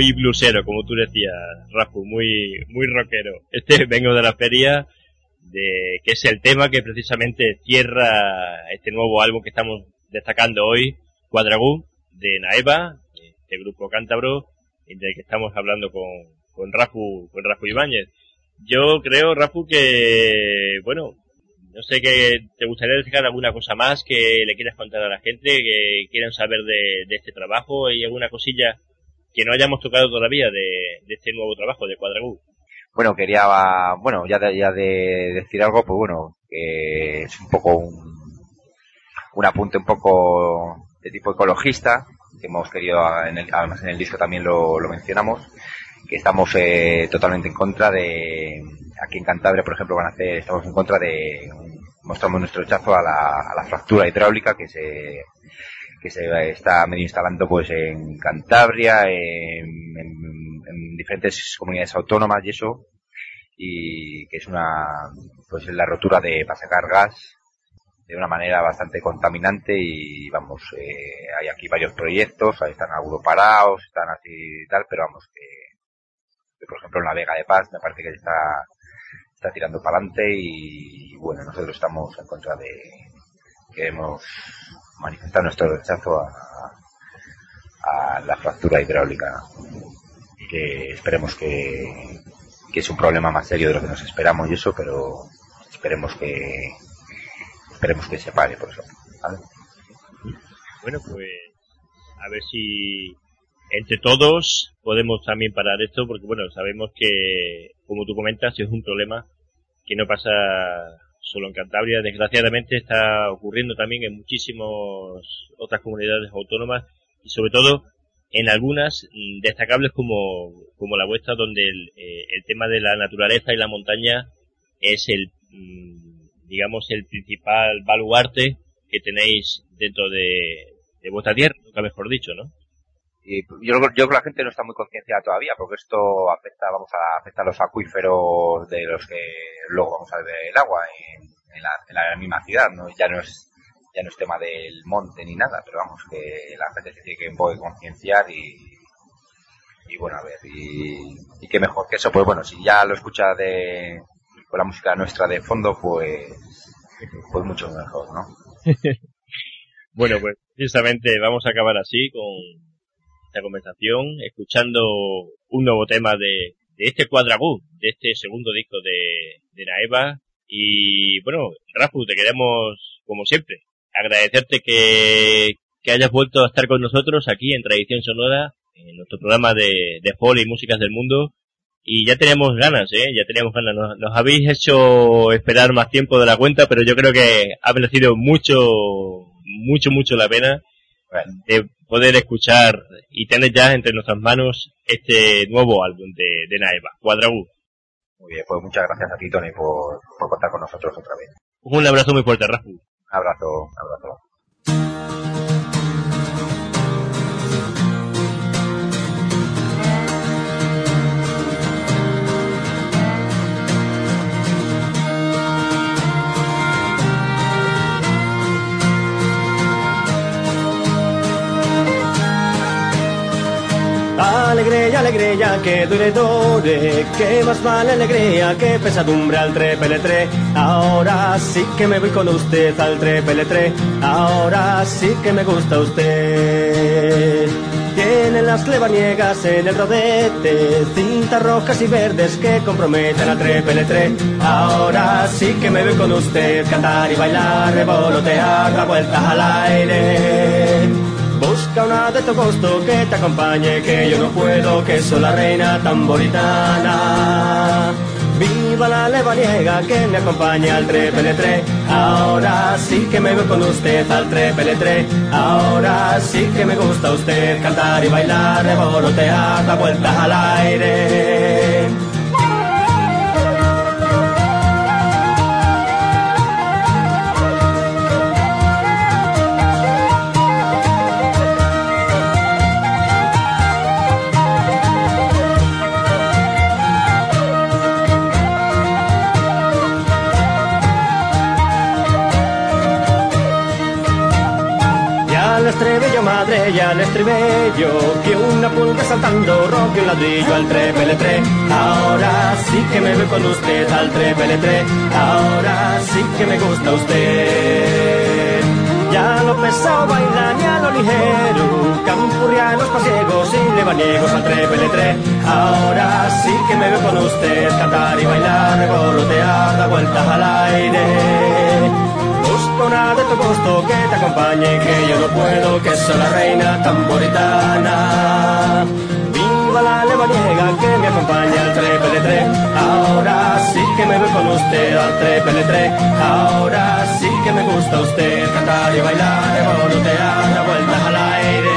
S3: muy bluesero, como tú decías, Rafu, muy muy rockero. Este vengo de la feria, de que es el tema que precisamente cierra este nuevo álbum que estamos destacando hoy, Cuadragú, de Naeva, este grupo cántabro, del que estamos hablando con, con Rafu, con Rafu Ibáñez. Yo creo, Rafu, que, bueno, no sé, que te gustaría destacar alguna cosa más que le quieras contar a la gente, que quieran saber de, de este trabajo, y alguna cosilla que no hayamos tocado todavía de, de este nuevo trabajo de Cuadragú.
S7: Bueno, quería, bueno, ya de, ya de decir algo, pues bueno, que es un poco un, un apunte un poco de tipo ecologista, que hemos querido, en el, además en el disco también lo, lo mencionamos, que estamos eh, totalmente en contra de, aquí en Cantabria, por ejemplo, van a hacer, estamos en contra de, mostramos nuestro rechazo a la, a la fractura hidráulica que se, que se está medio instalando pues en Cantabria, en, en, en diferentes comunidades autónomas y eso, y que es una, pues la rotura de, para sacar gas de una manera bastante contaminante, y vamos, eh, hay aquí varios proyectos, ahí están algunos parados, están así y tal, pero vamos, que, que por ejemplo en la Vega de Paz me parece que está, está tirando para adelante, y bueno, nosotros estamos en contra de, queremos manifestar nuestro rechazo a, a la fractura hidráulica, que esperemos que, que es un problema más serio de lo que nos esperamos y eso, pero esperemos que esperemos que se pare por eso, ¿vale?
S3: Bueno, pues a ver si entre todos podemos también parar esto, porque bueno, sabemos que, como tú comentas, es un problema que no pasa solo en Cantabria, desgraciadamente está ocurriendo también en muchísimas otras comunidades autónomas, y sobre todo en algunas destacables como, como la vuestra, donde el, eh, el tema de la naturaleza y la montaña es el, digamos, el principal baluarte que tenéis dentro de, de vuestra tierra, nunca mejor dicho, ¿no?
S7: Y yo, yo creo que la gente no está muy concienciada todavía, porque esto afecta, vamos a afectar los acuíferos de los que luego vamos a beber el agua en, en, la, en la misma ciudad, ¿no? Ya no es ya no es tema del monte ni nada, pero vamos, que la gente se tiene que un poco concienciar, y y bueno, a ver, y, y qué mejor que eso, pues bueno, si ya lo escucha de con la música nuestra de fondo, pues pues mucho mejor, ¿no?
S3: Bueno, pues precisamente vamos a acabar así con esta conversación, escuchando un nuevo tema de, de este Cuadragú, de este segundo disco de, de Naeva. Y bueno, Rafu, te queremos, como siempre, agradecerte que, que hayas vuelto a estar con nosotros aquí en Tradición Sonora, en nuestro programa de, de folk y músicas del mundo. Y ya teníamos ganas, ¿eh? Ya teníamos ganas. Nos, nos habéis hecho esperar más tiempo de la cuenta, pero yo creo que ha merecido mucho, mucho, mucho la pena de poder escuchar y tener ya entre nuestras manos este nuevo álbum de, de Naeva, Cuadragú.
S7: Muy bien, pues muchas gracias a ti, Tony, por, por contar con nosotros otra vez.
S3: Un abrazo muy fuerte, Rafu.
S7: Un abrazo, un abrazo.
S8: Alegría, alegría, que dure, dure, que más vale alegría que pesadumbre al trepeletre. Ahora sí que me voy con usted al trepeletre, ahora sí que me gusta usted. Tiene las clevaniegas en el rodete, cintas rojas y verdes que comprometen al trepeletre. Ahora sí que me voy con usted, cantar y bailar, revolotear, dar vueltas al aire. Busca una de tu gusto que te acompañe, que yo no puedo, que soy la reina tamboritana. Viva la levaniega que me acompaña al trepeletre. Ahora sí que me voy con usted al trepeletre. Ahora sí que me gusta usted, cantar y bailar, revolotear, dar vueltas al aire. estribillo madre y al estribillo, que una pulga saltando rompe un ladrillo al trepeletre. Ahora sí que me voy con usted al trepeletre, ahora sí que me gusta usted. Ya lo pesado baila ni a lo ligero, campurria los pasiegos y lebaniegos al trepeletre. Ahora sí que me voy con usted, cantar y bailar, revolotear, dar vueltas al aire. Busco una de tu gusto que te acompañe, que yo no puedo, que soy la reina tamboritana. Viva la lebaniega que me acompaña al trepeletre. Ahora sí que me voy con usted al trepeletre. Ahora sí que me gusta usted, cantar y bailar, revolotear, dar vueltas al aire.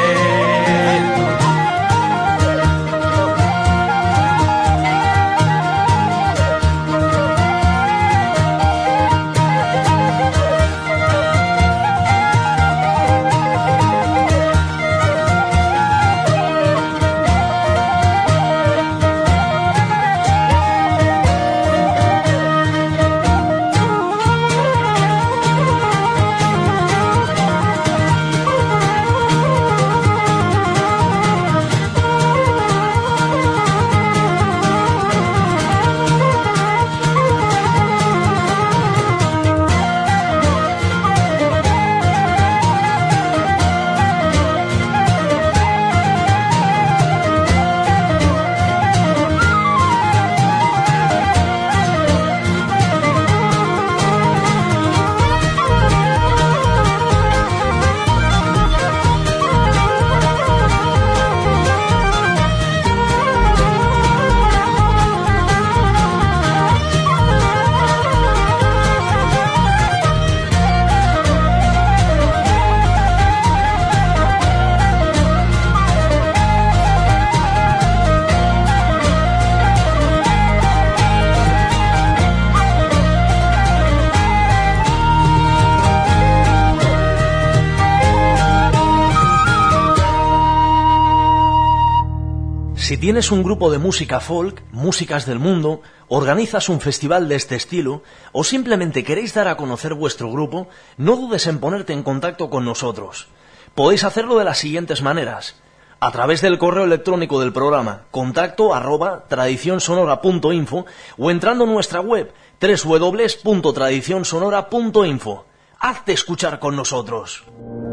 S4: Si tienes un grupo de música folk, músicas del mundo, organizas un festival de este estilo o simplemente queréis dar a conocer vuestro grupo, no dudes en ponerte en contacto con nosotros. Podéis hacerlo de las siguientes maneras: a través del correo electrónico del programa contacto arroba tradicionsonora punto info o entrando en nuestra web doble u doble u doble u punto tradicionsonora punto info. Hazte escuchar con nosotros.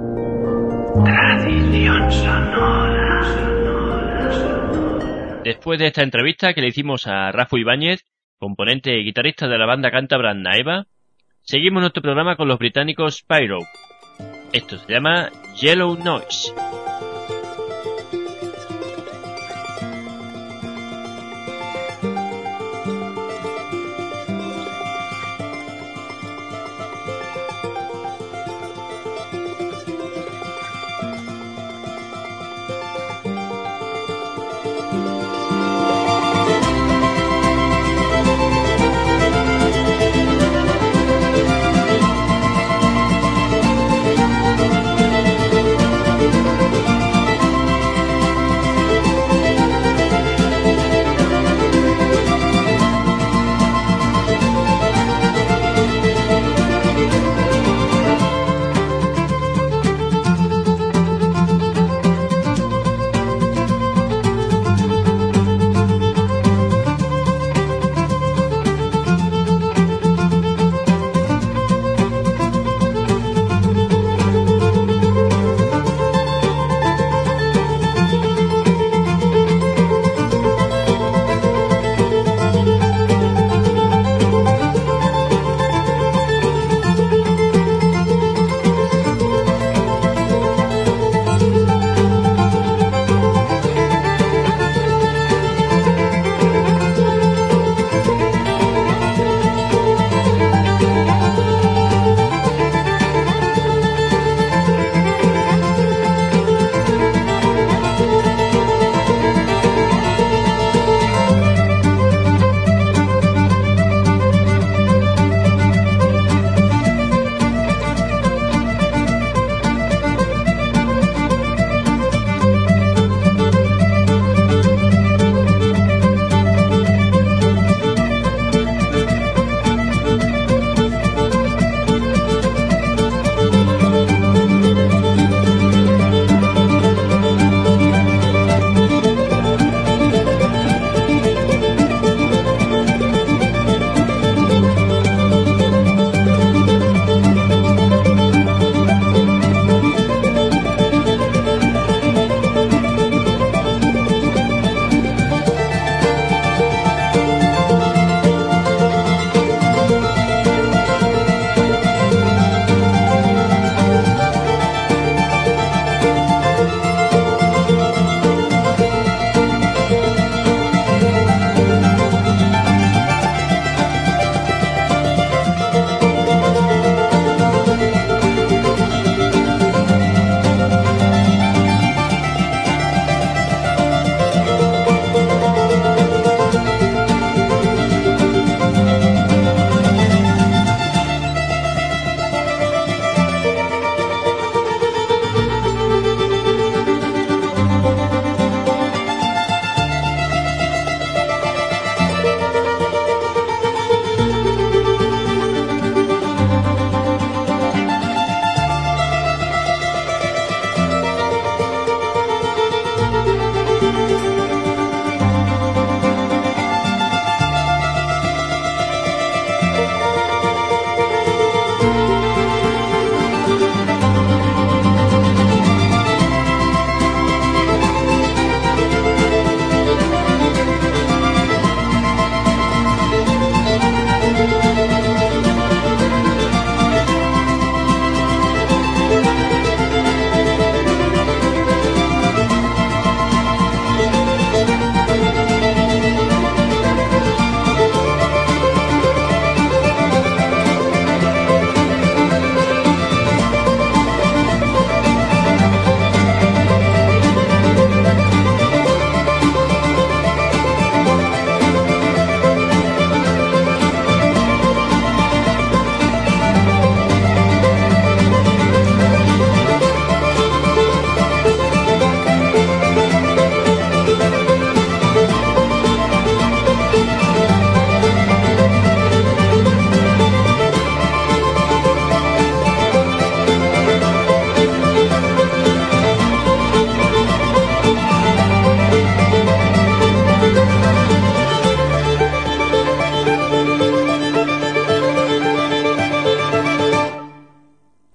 S2: Tradición sonora.
S3: Después de esta entrevista que le hicimos a Rafa Ibáñez, componente y guitarrista de la banda cántabra Naeva, seguimos nuestro programa con los británicos Spyro. Esto se llama Yellow Noise.
S6: Thank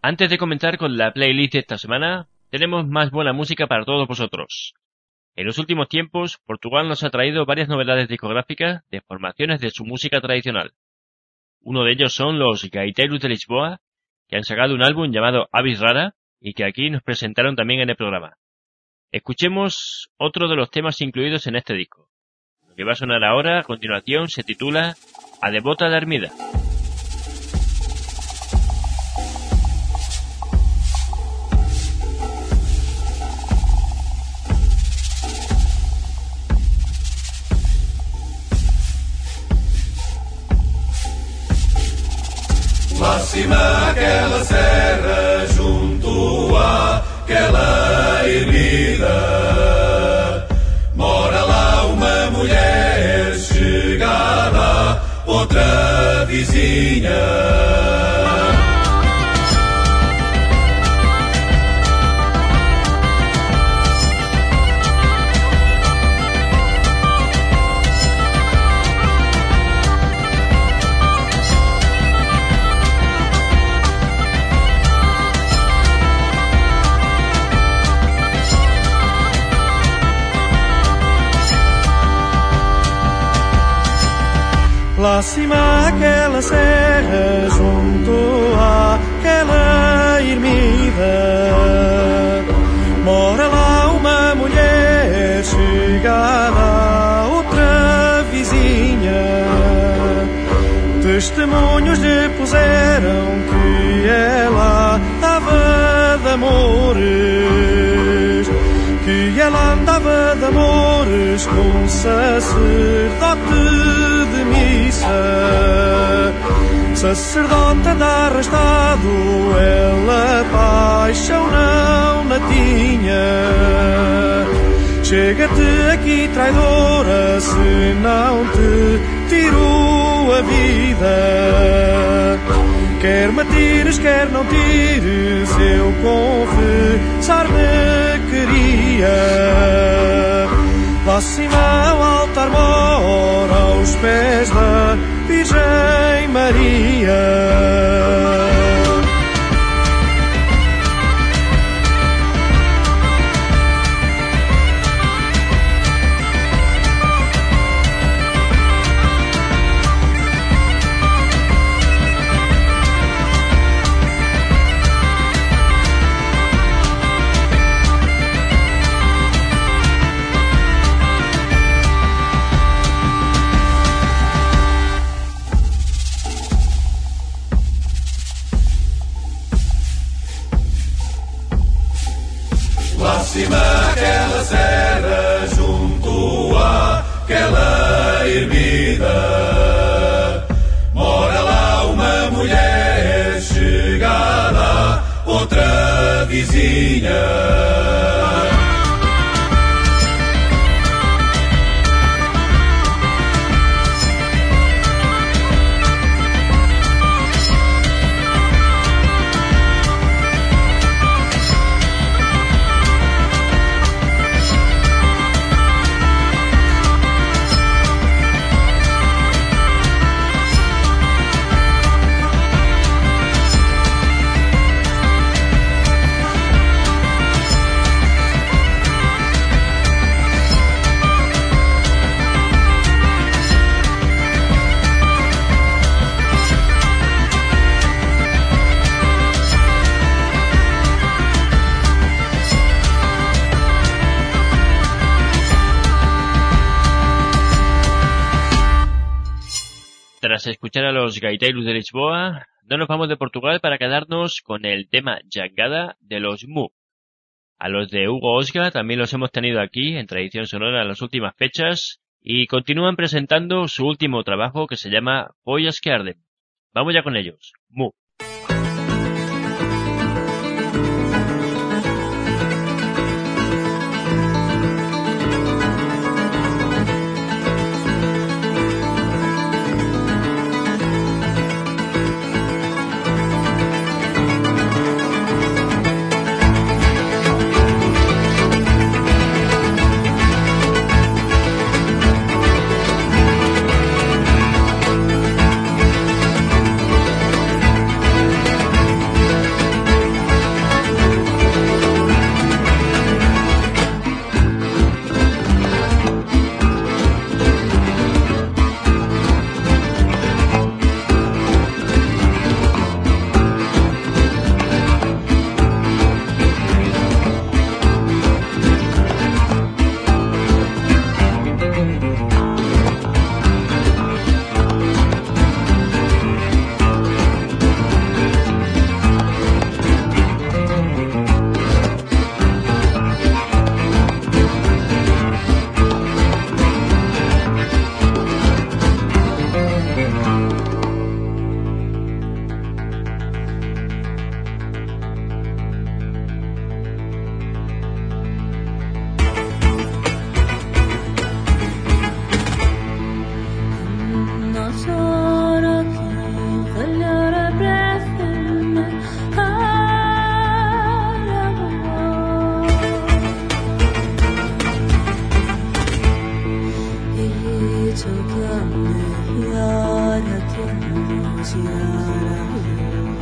S3: Antes de comenzar con la playlist de esta semana, tenemos más buena música para todos vosotros. En los últimos tiempos, Portugal nos ha traído varias novedades discográficas de formaciones de su música tradicional. Uno de ellos son los Gaiteiros de Lisboa, que han sacado un álbum llamado Avis Rara y que aquí nos presentaron también en el programa. Escuchemos otro de los temas incluidos en este disco. Lo que va a sonar ahora, a continuación, se titula A Devota da Ermida.
S9: Lá cima aquela serra, junto àquela ermida, mora lá uma mulher chegada, outra vizinha.
S10: Lá cima aquela serra, junto àquela ermida, mora lá uma mulher chegada, outra vizinha. Testemunhos depuseram que ela estava de amores, que ela andava de amores com um sacerdote de missa. Sacerdote anda arrastado, ela paixão não na tinha. Chega-te aqui, traidora, se não te tiro a vida. Quer me tires, quer não tires, eu confessar-me queria. Lá cima ao altar mora, aos pés da Virgem Maria.
S9: Aquela serra, junto àquela ermida, mora lá uma mulher chegada, outra vizinha.
S3: Tras escuchar a los Gaiteiros de Lisboa, no nos vamos de Portugal para quedarnos con el tema Jangada de los Mu. A los de Hugo Osga también los hemos tenido aquí en Tradición Sonora en las últimas fechas y continúan presentando su último trabajo que se llama Pollas que Arden. Vamos ya con ellos, Mu.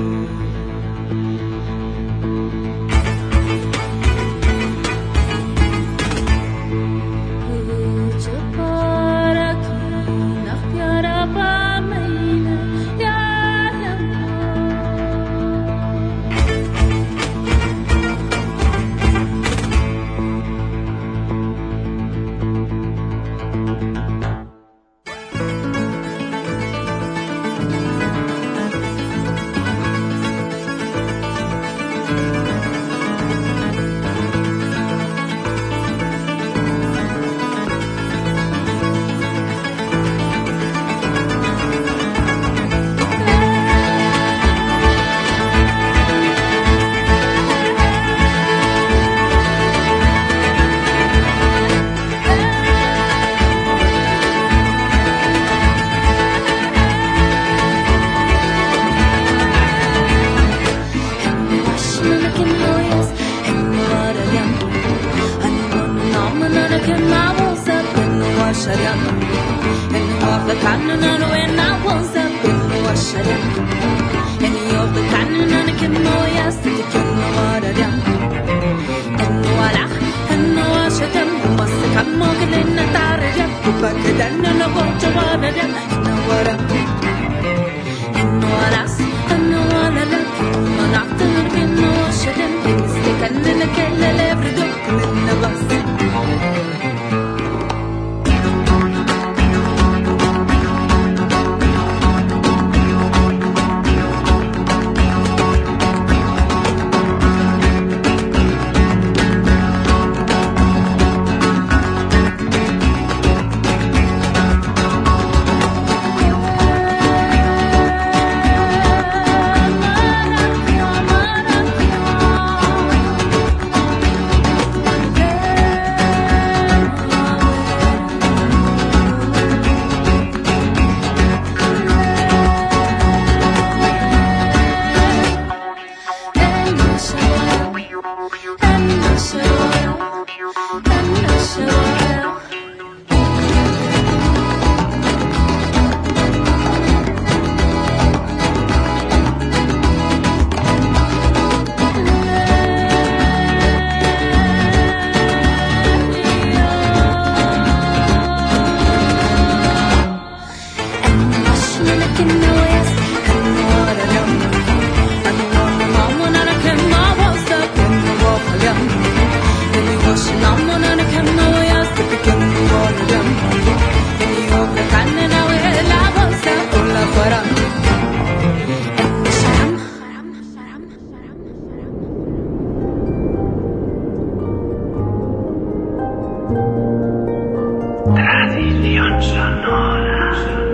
S2: Tradición sonora.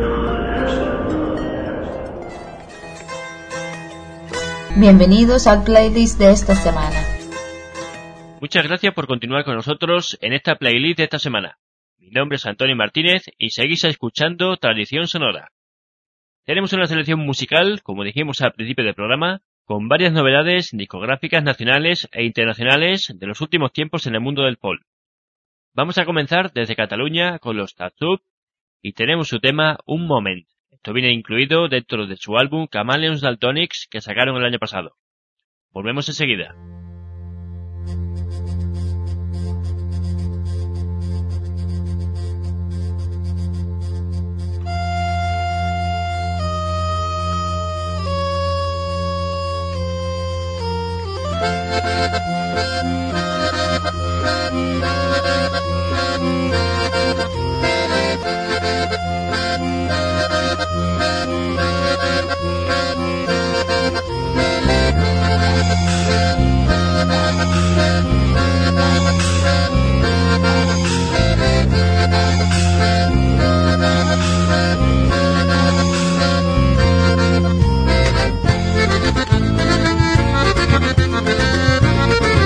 S11: Bienvenidos al playlist de esta semana.
S3: Muchas gracias por continuar con nosotros en esta playlist de esta semana. Mi nombre es Antonio Martínez y seguís escuchando Tradición Sonora. Tenemos una selección musical, como dijimos al principio del programa, con varias novedades discográficas nacionales e internacionales de los últimos tiempos en el mundo del folk. Vamos a comenzar desde Cataluña con los Tattoo y tenemos su tema Un Moment. Esto viene incluido dentro de su álbum Chameleons Daltonics que sacaron el año pasado. Volvemos enseguida.
S12: Thank you.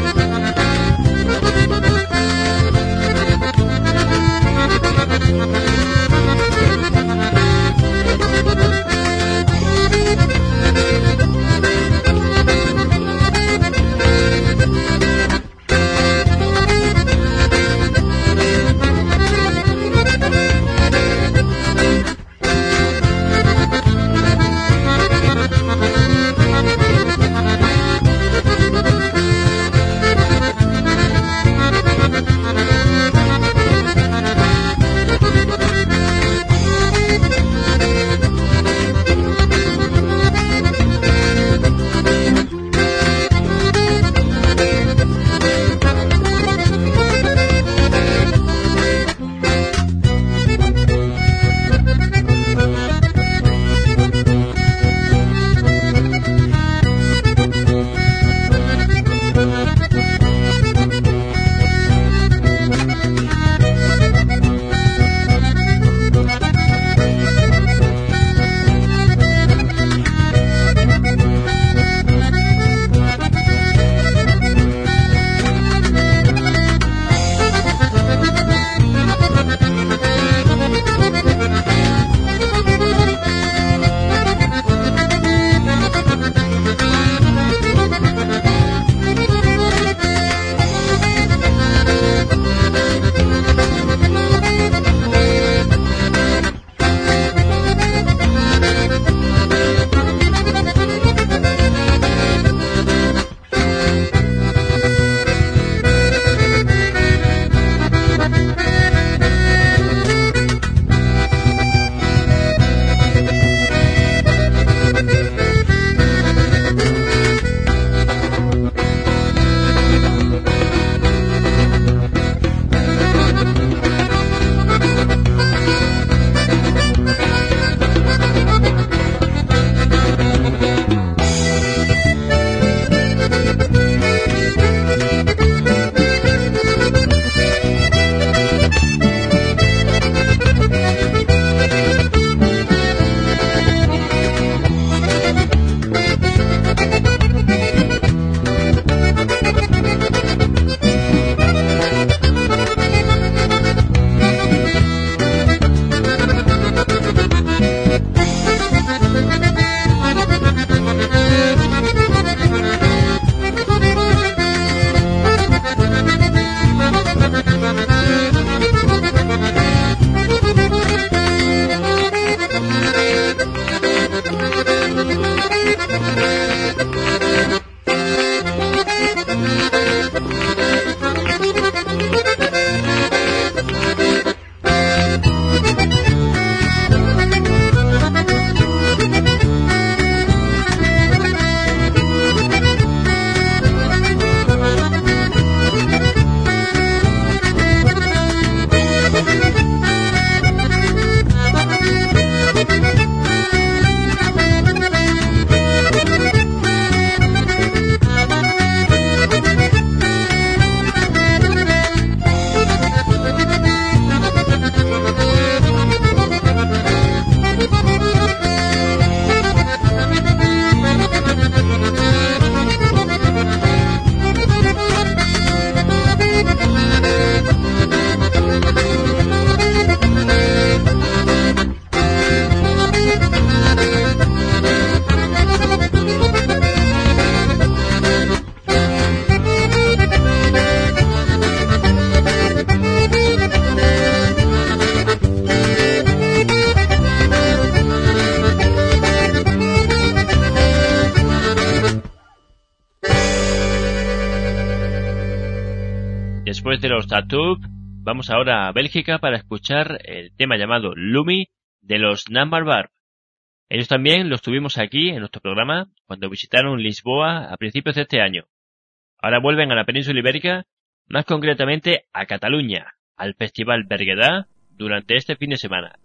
S3: después de los Tattoo, vamos ahora a Bélgica para escuchar el tema llamado Lumi de los Number Barb. Ellos también los tuvimos aquí en nuestro programa cuando visitaron Lisboa a principios de este año. Ahora vuelven a la península ibérica, más concretamente a Cataluña, al Festival Berguedà, durante este fin de semana.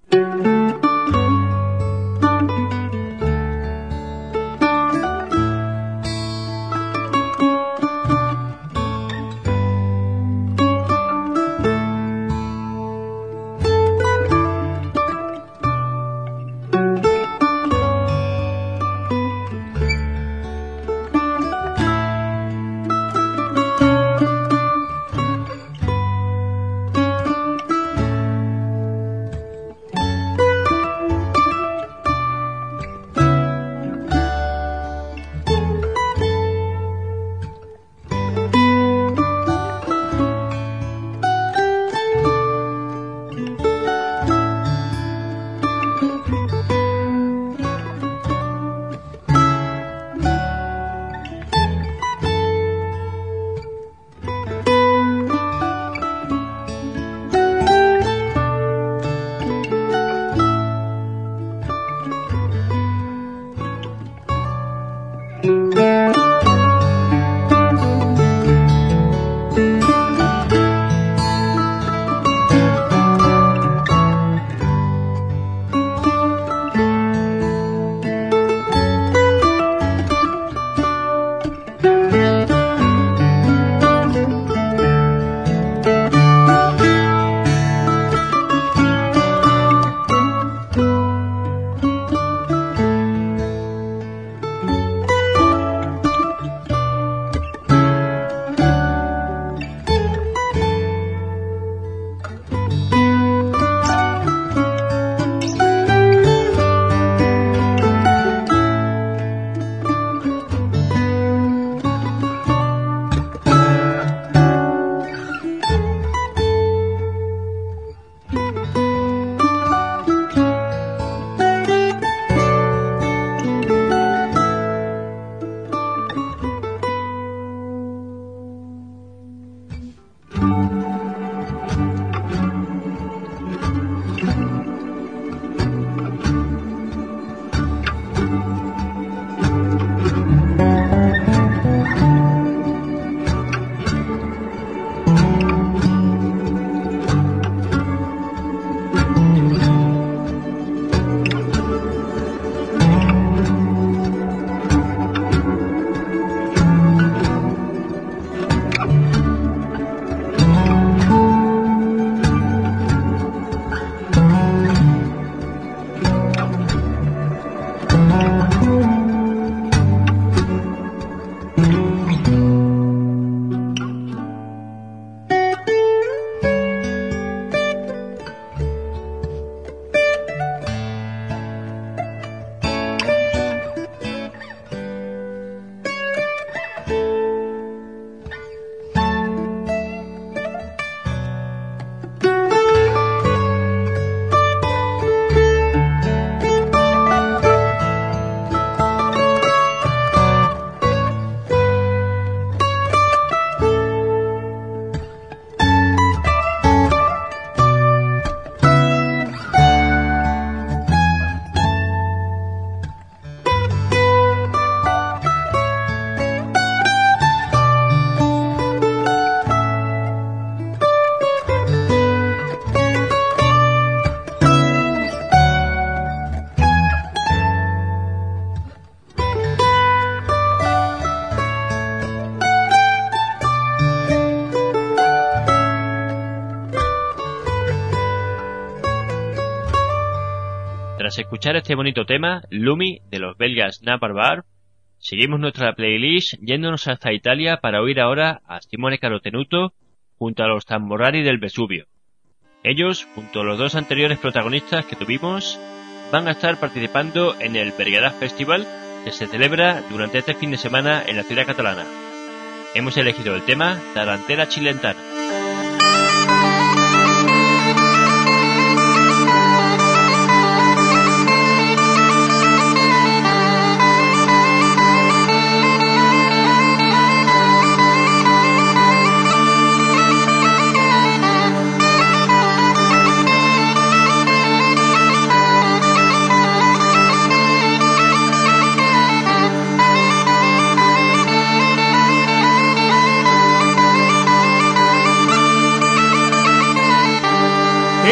S3: Tras escuchar este bonito tema, Lumi, de los belgas Number Barb, seguimos nuestra playlist yéndonos hasta Italia para oír ahora a Simone Carotenuto junto a los Tamborari del Vesubio. Ellos, junto a los dos anteriores protagonistas que tuvimos, van a estar participando en el Berguedà Festival que se celebra durante este fin de semana en la ciudad catalana. Hemos elegido el tema Tarantela Chilentana.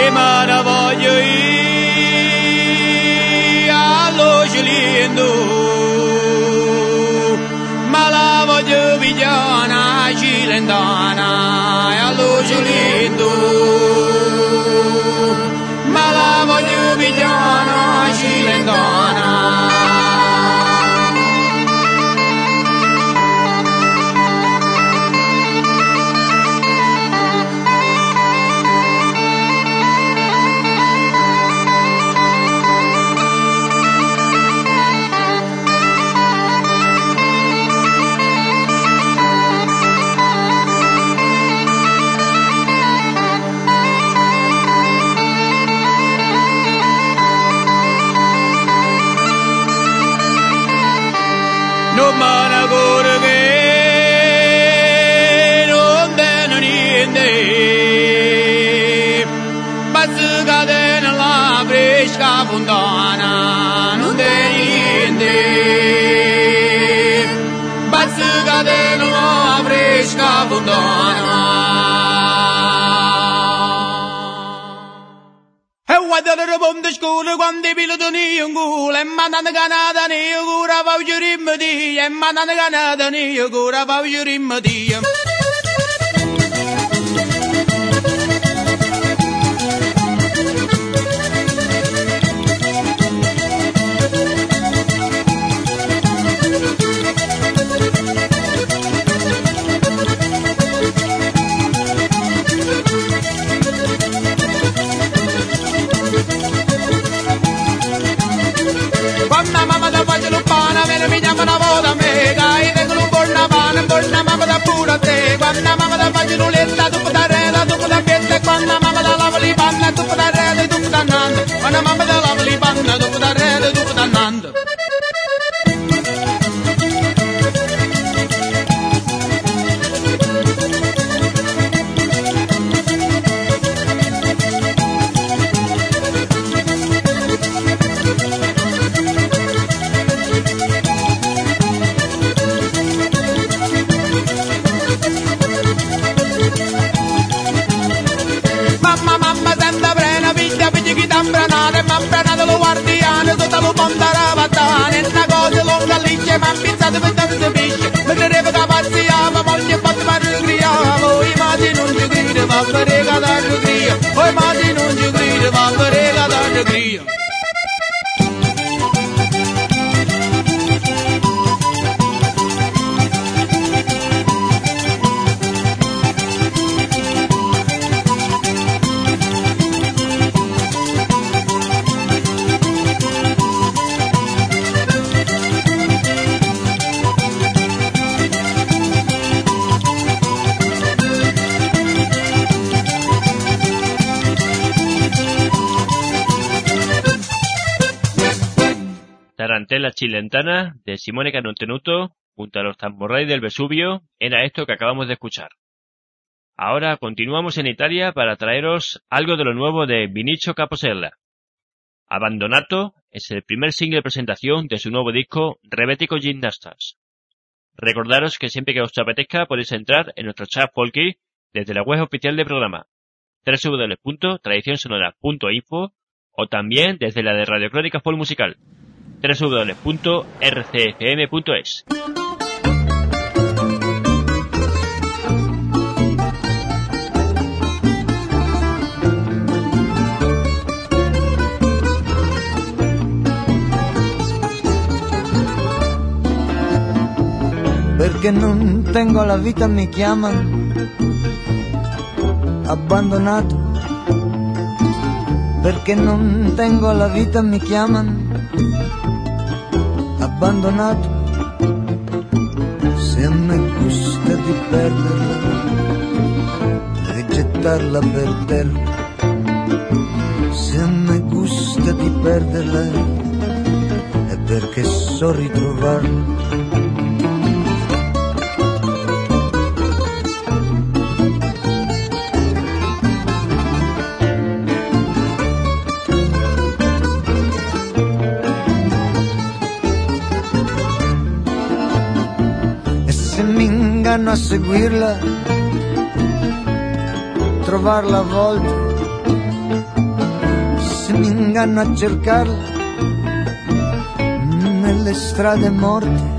S12: e me ne voglio io allo Cilento, ma la voglio pigliare cilentana e allo Cilento, ma la voglio pigliare cilentana. Non me ne accorgo che non tengo niente, basta cadere nella fresca fontana, non tengo niente, basta cadere nella fresca fontana. Guardate le bombe scure quando i pilotoni in culo e mandano canata io cura voglio rimedi e mandano canata io cura voglio rimedi. Quando mamma da faccia lupana, me mi chiama una volta a me, dai, vengono un buona pane, buona mamma da pure a te. Quando mamma da faccia l'uletta, dopo da reda, dopo da pietta, quando mamma da lava li panna, dopo da reda, dopo da nanda. Quando mamma da lava li panna, dopo da reda, dopo da nanda. Tutta lo montare a battane, una cosa lunga liscia, ma pizzate per tanto si pisce. Mentre reva da pazziava, moglie fatta ma ricriava, i masi non ci grida, va per rega da rigria, i masi non ci grida, va per rega da rigria.
S3: Tarantela Cilentana de Simone Canottenuto junto a los Tamborrei del Vesubio era esto que acabamos de escuchar. Ahora continuamos en Italia para traeros algo de lo nuevo de Vinicio Capossela. Abbandonato es el primer single de presentación de su nuevo disco Rebético Gimnastas. Recordaros que siempre que os apetezca podéis entrar en nuestro chat folky desde la web oficial del programa doble u doble u doble u punto tradición sonora punto info o también desde la de Radio Crónica Folk Musical doble u doble u doble u punto r c f m punto es.
S13: Perché non tengo la vita mi chiamano abbandonato, perché non tengo la vita mi chiamano abbandonato. Se a me gusta di perderla e gettarla per terra, se a me gusta di perderla è perché so ritrovarla. A seguirla, trovarla a volte mi inganno a cercarla nelle strade morte,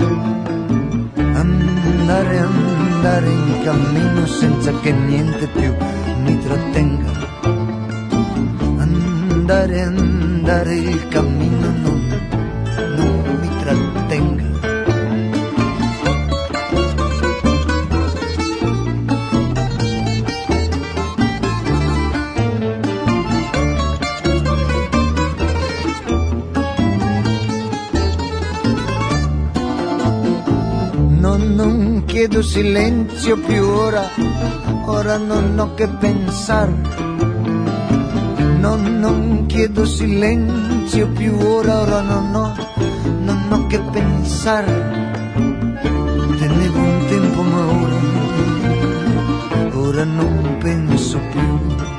S13: andare, andare in cammino senza che niente più mi trattenga, andare, andare il cammino non, non mi trattenga. Non chiedo silenzio più ora, ora non ho che pensare. Non, non chiedo silenzio più ora, ora non ho, non ho che pensare. Tenevo un tempo ma ora, ora non penso più.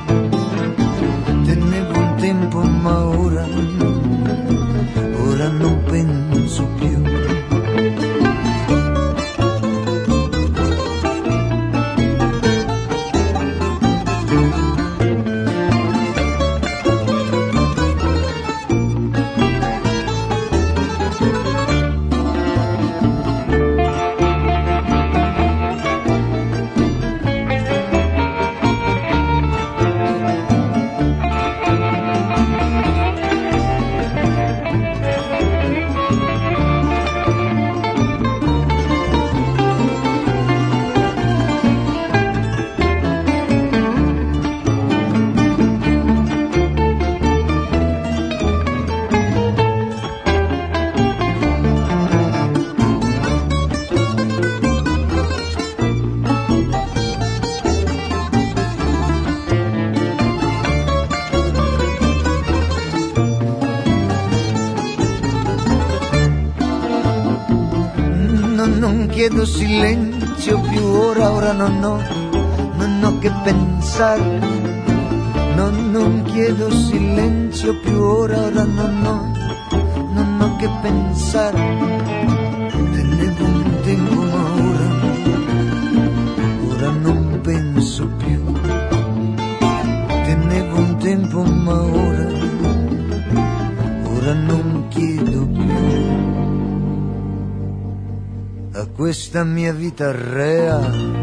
S13: Tenevo un tempo ma ora, ora non penso più. Non chiedo silenzio più ora, ora non ho, non ho che pensare. Non, non chiedo silenzio più ora, ora non ho, non ho che pensare. Tenevo un tempo ma ora, ora non penso più. Tenevo un tempo ma ora, ora non chiedo più. A questa mia vita rea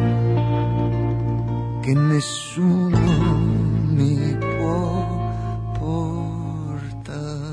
S13: che nessuno mi può portare.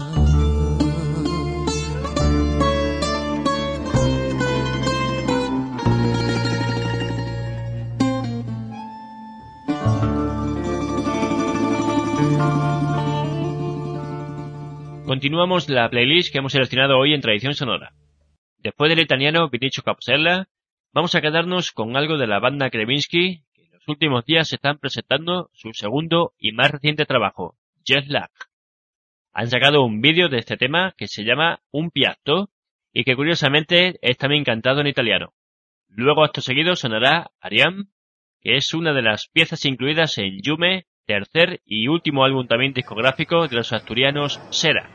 S3: Continuamos la playlist que hemos seleccionado hoy en Tradición Sonora. Después del italiano Vinicio Capsella, vamos a quedarnos con algo de la banda Krevinsky, que en los últimos días están presentando su segundo y más reciente trabajo, Jet Lag. Han sacado un vídeo de este tema que se llama Un Piatto y que curiosamente es también cantado en italiano. Luego acto seguido sonará Ariam, que es una de las piezas incluidas en Yume, tercer y último álbum también discográfico de los asturianos Sera.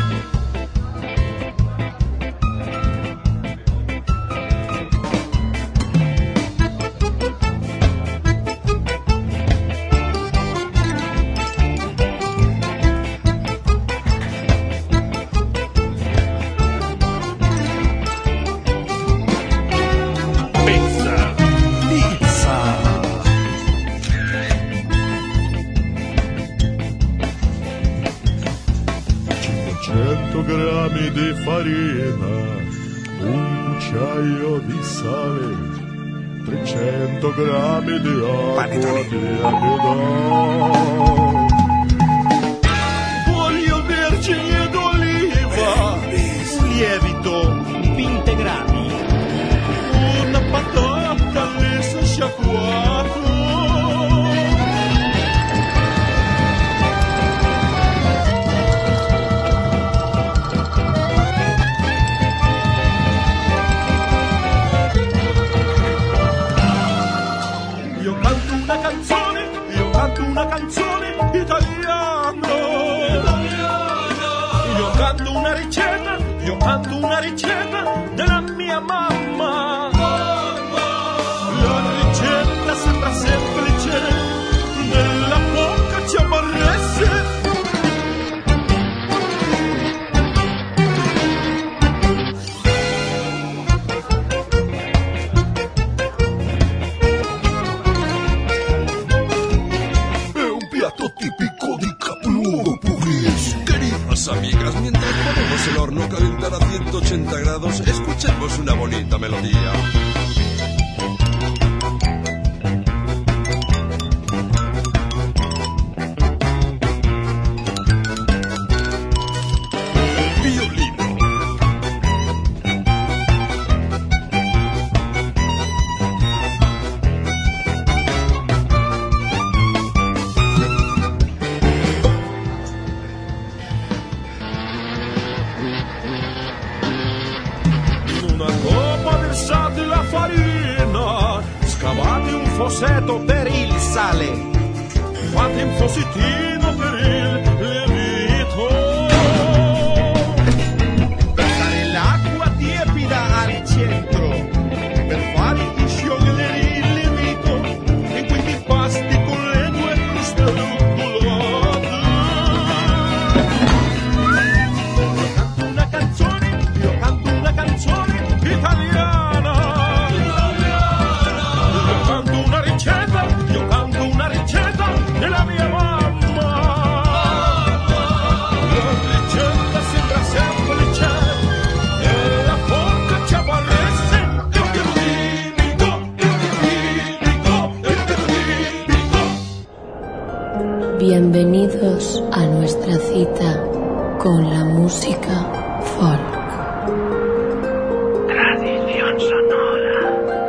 S10: Grammi di farina, un cucchiaio di sale, trecento grammi di acqua di almidone, olio vergine d'oliva, un lievito, venti grammi, una patata lessa sciacquato. Una canzone italiana, io canto una ricetta, io canto una ricetta della mia mamma. La ricetta sembra semplice, nella bocca ci amarresse. melodía. Fossetto per il sale, fate un fossettino per il lievito. Versare l'acqua tiepida al centro, per fare sciogliere il lievito, e quindi impasti con le due sterugolate. Io canto una canzone, io canto una canzone italiana. Io canto una ricetta della mia mamma. La ricetta sembra semplice e la forca ci avvalesse. Il chimico, il chimico, il chimico.
S1: Bienvenidos a nuestra cita con la música folk.
S2: Tradición sonora.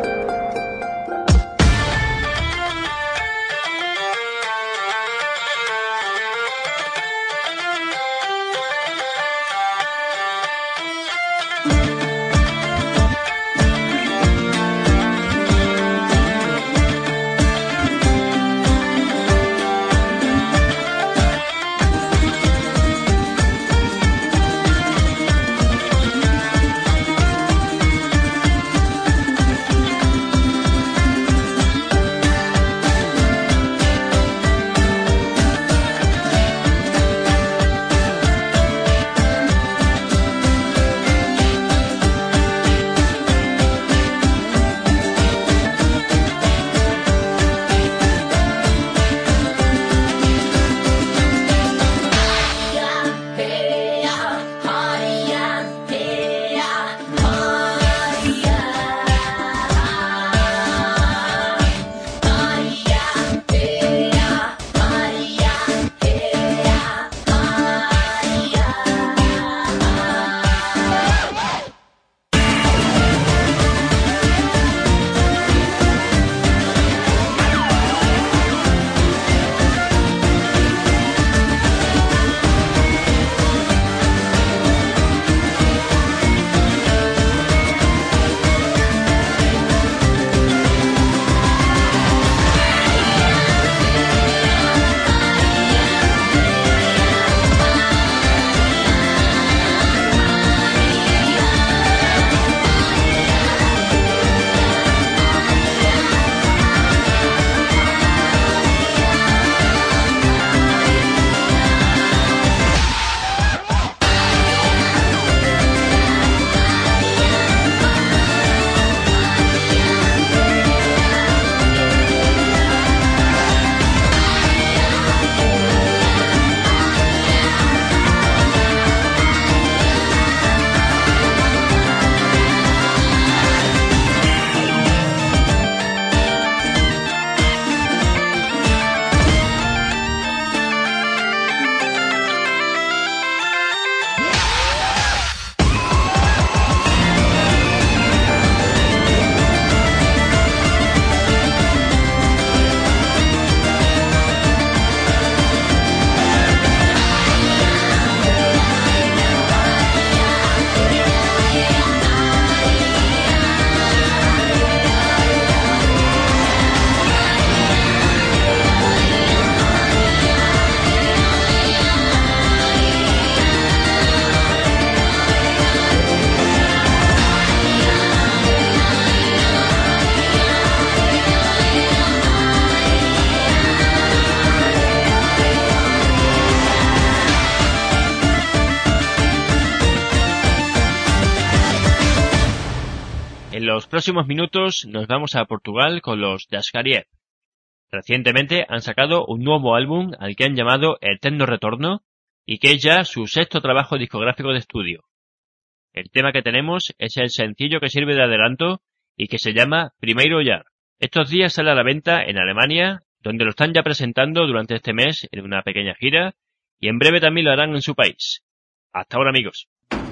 S3: En los próximos minutos nos vamos a Portugal con los Dascarier. Recientemente han sacado un nuevo álbum al que han llamado Eterno Retorno y que es ya su sexto trabajo discográfico de estudio. El tema que tenemos es el sencillo que sirve de adelanto y que se llama Primeiro Olhar. Estos días sale a la venta en Alemania, donde lo están ya presentando durante este mes en una pequeña gira, y en breve también lo harán en su país. Hasta ahora, amigos.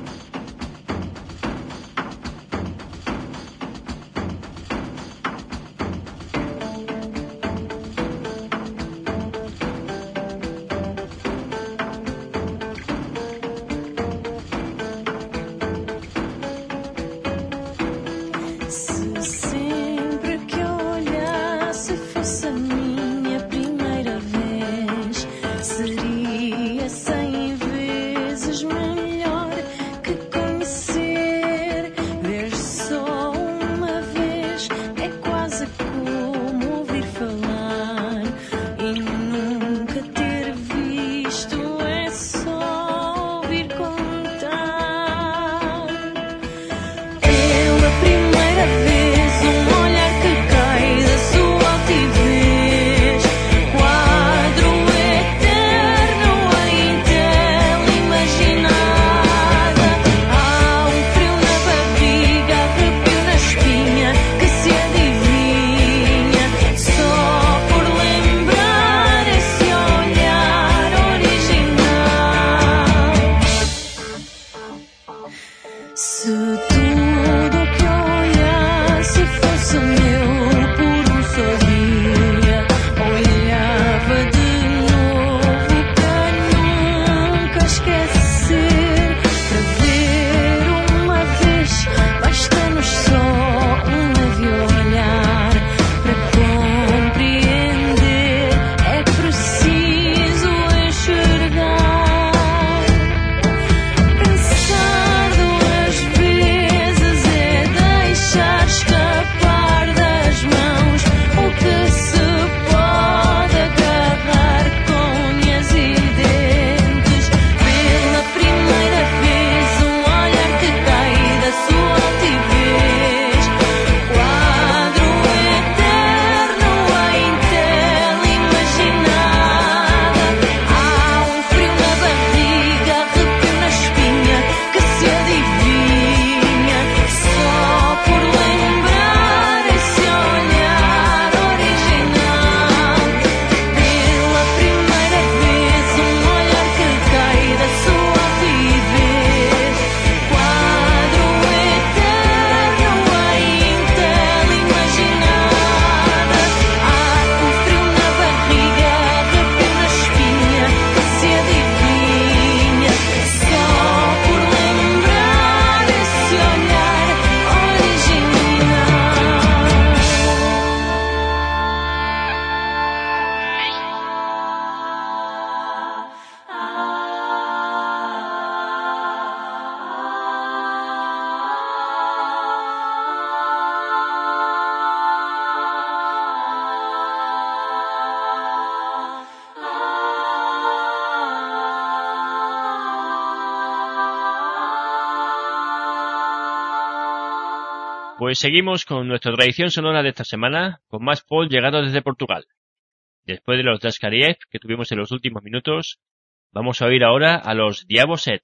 S3: Pues seguimos con nuestra tradición sonora de esta semana, con más Paul llegado desde Portugal. Después de los Daskariev que tuvimos en los últimos minutos, vamos a oír ahora a los Diabo Set.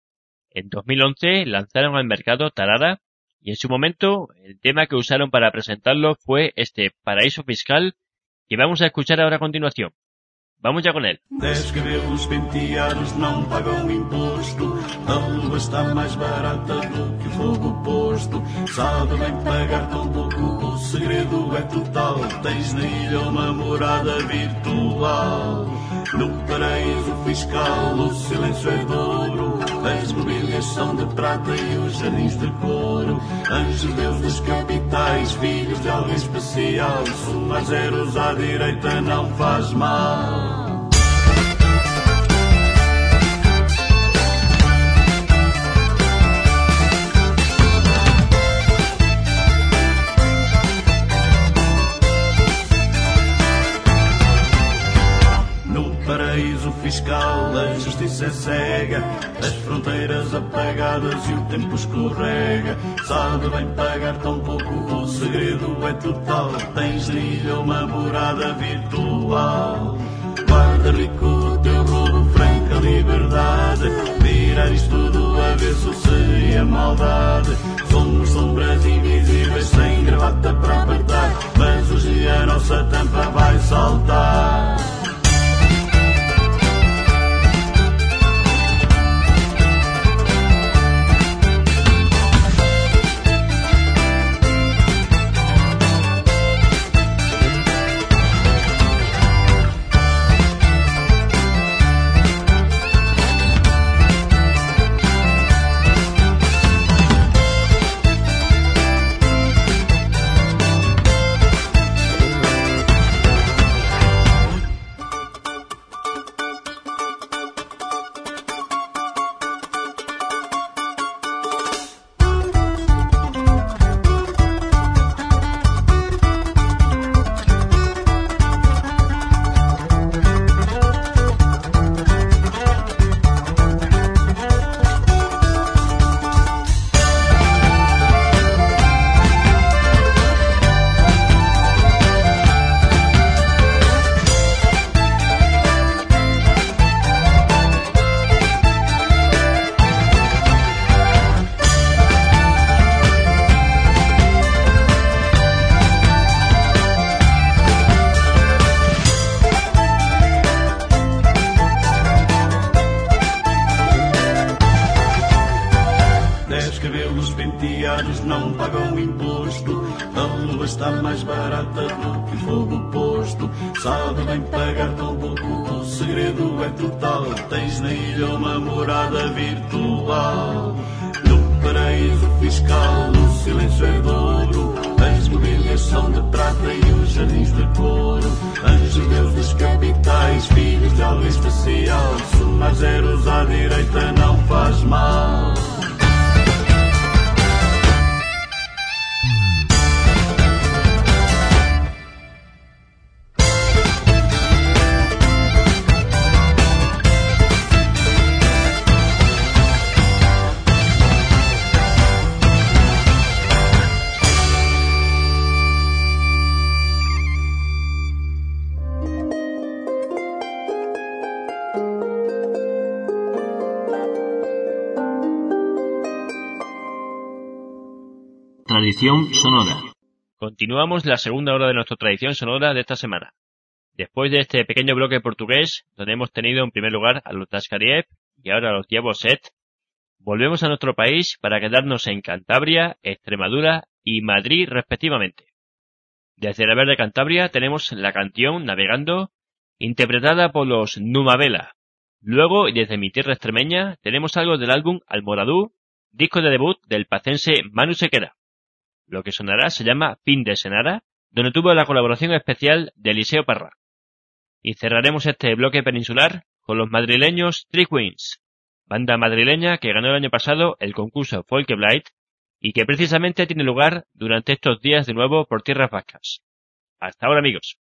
S3: En dos mil once lanzaron al mercado Tarara, y en su momento el tema que usaron para presentarlo fue este Paraíso Fiscal, que vamos a escuchar ahora a continuación. Vamos ya con él.
S9: Dez cabelos penteados não pagam imposto. A lua está mais barata do que o fogo posto. Sabe bem pagar tão pouco, o segredo é total. Tens na ilha uma morada virtual. No paraíso fiscal o silêncio é de ouro. As mobílias são de prata e os jardins de couro. Anjos deuses capitais, filhos de alguém especial. Somar zeros à direita não faz mal. Paraíso fiscal, a justiça é cega, as fronteiras apagadas e o tempo escorrega. Sabe bem pagar tão pouco, o segredo é total. Tens na ilha uma morada virtual. Guarda rico o teu roubo, franca liberdade. virar isto tudo a ver se seria maldade. Somos sombras invisíveis sem gravata para apertar, mas hoje a nossa tampa vai saltar. Não pagam imposto, a lua está mais barata do que fogo posto. Sabe bem pagar tão pouco, o segredo é total. Tens na ilha uma morada virtual. No paraíso fiscal, o silêncio é de ouro. As mobílias são de prata e os jardins de couro. Anjos deuses capitais, filhos de algo especial. Somar zeros à direita não faz mal.
S3: Tradición sonora. Continuamos la segunda hora de nuestra tradición sonora de esta semana. Después de este pequeño bloque portugués, donde hemos tenido en primer lugar a los Tascariev y ahora a los Diaboset, volvemos a nuestro país para quedarnos en Cantabria, Extremadura y Madrid respectivamente. Desde la Verde Cantabria tenemos la canción Navegando, interpretada por los Numavela. Luego, y desde mi tierra extremeña, tenemos algo del álbum Almoradú, disco de debut del pacense Manu Sequera. Lo que sonará se llama Fin de Senara, donde tuvo la colaboración especial de Eliseo Parra. Y cerraremos este bloque peninsular con los madrileños Three Queens, banda madrileña que ganó el año pasado el concurso Folke Blight y que precisamente tiene lugar durante estos días de nuevo por tierras vascas. Hasta ahora, amigos.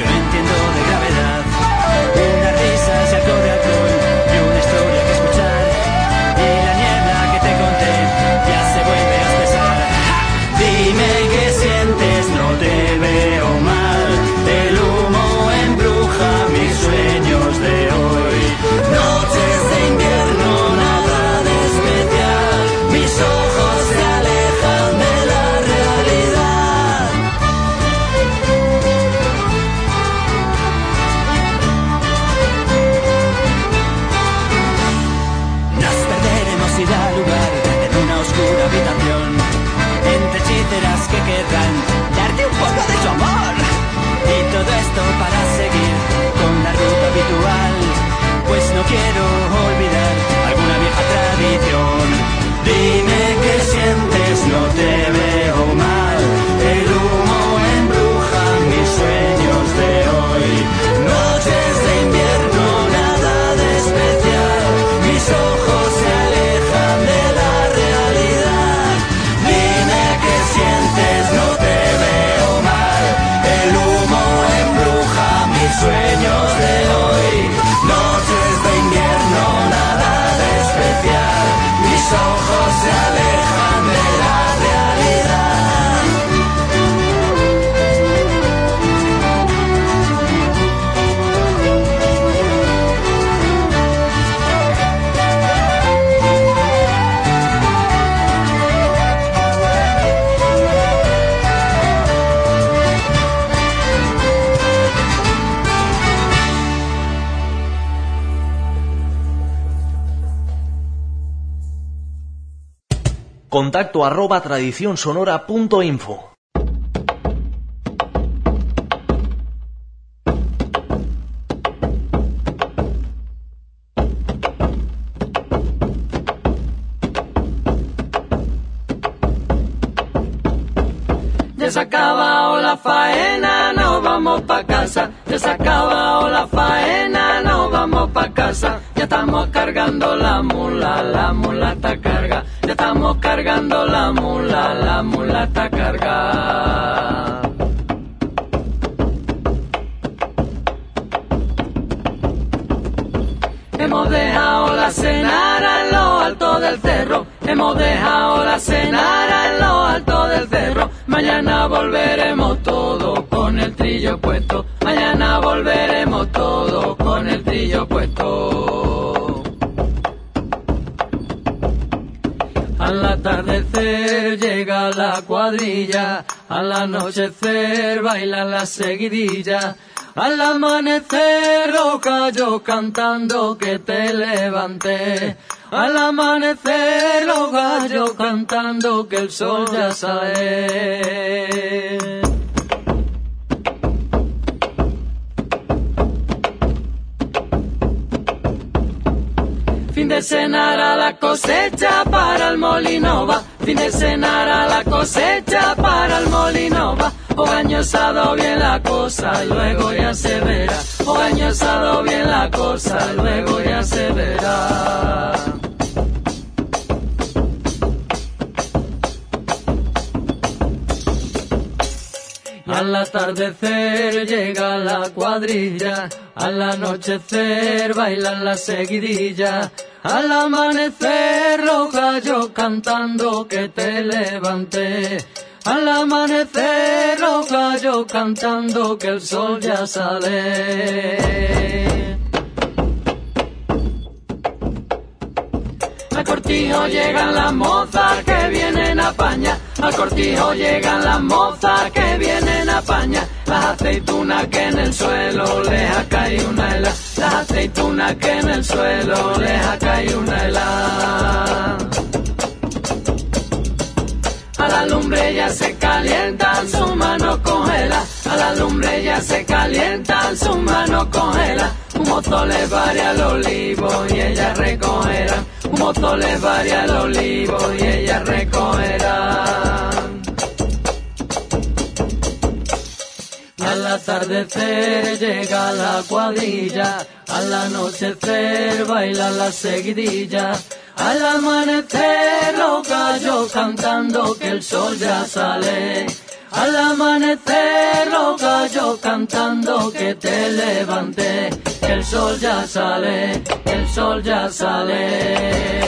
S6: Una risa se acorde al alcohol y una historia que escuchar.
S14: querrán darte un poco de su amor. Y todo esto para seguir con la ruta habitual, pues no quiero olvidar alguna vieja tradición. Dime qué sientes, no te veo mal. El humo embruja mis sueños de hoy. Noches de invierno, nada de especial. Mis ojos se alejan de la realidad. Dime qué sientes, no te veo mal. El humo embruja mis sueños de hoy. Noches de invierno, nada de especial. Mis ojos se alejan de la realidad.
S4: Contacto arroba tradicionsonora punto info.
S15: Ya se ha acabado la faena, nos vamos pa' casa. Ya se ha acabado la faena, nos vamos pa' casa. Ya estamos cargando la mula, la mulata carga. Ya estamos cargando la mula, la mulata carga. Hemos dejado la cenara en lo alto del cerro. Hemos dejado la cenara en lo alto del cerro. Mañana volveremos todos con el trillo puesto. Mañana volveremos todos con el trillo puesto. Al atardecer llega la cuadrilla, al anochecer bailan la seguidilla. Al amanecer los gallos cantando que te levanté. Al amanecer los gallos cantando que el sol ya sale. Fin de cenar a la cosecha para el molino va. Fin de cenar a la cosecha para el molino va. Ogañosado bien la cosa, luego ya se verá. Ogañosado bien la cosa, luego ya se verá. Y al atardecer llega la cuadrilla, al anochecer bailan la seguidilla. Al amanecer los gallos cantando que te levanté. Al amanecer los gallos cantando que el sol ya sale. Al cortijo llegan las mozas que vienen a Paña. Al cortijo llegan las mozas que vienen a Paña. Las aceitunas que en el suelo les ha caído una helada. Las aceitunas que en el suelo les ha caído una helada. A la lumbre ya se calientan, sus manos congela. A la lumbre ya se calientan, sus manos congela. Un mozo les varia el olivo y ella recogerá. Un mozo les varia el olivo y ella recogerá. Y al atardecer llega la cuadrilla, al anochecer baila la seguidilla. Al amanecer los gallos cantando que el sol ya sale. Al amanecer los gallos cantando que te levanté. Que el sol ya sale, que el sol ya sale.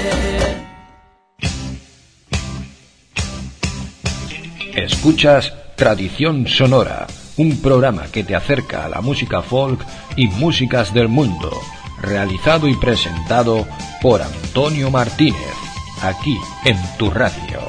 S16: Escuchas Tradición Sonora, un programa que te acerca a la música folk y músicas del mundo. Realizado y presentado por Antonio Martínez, aquí en tu radio.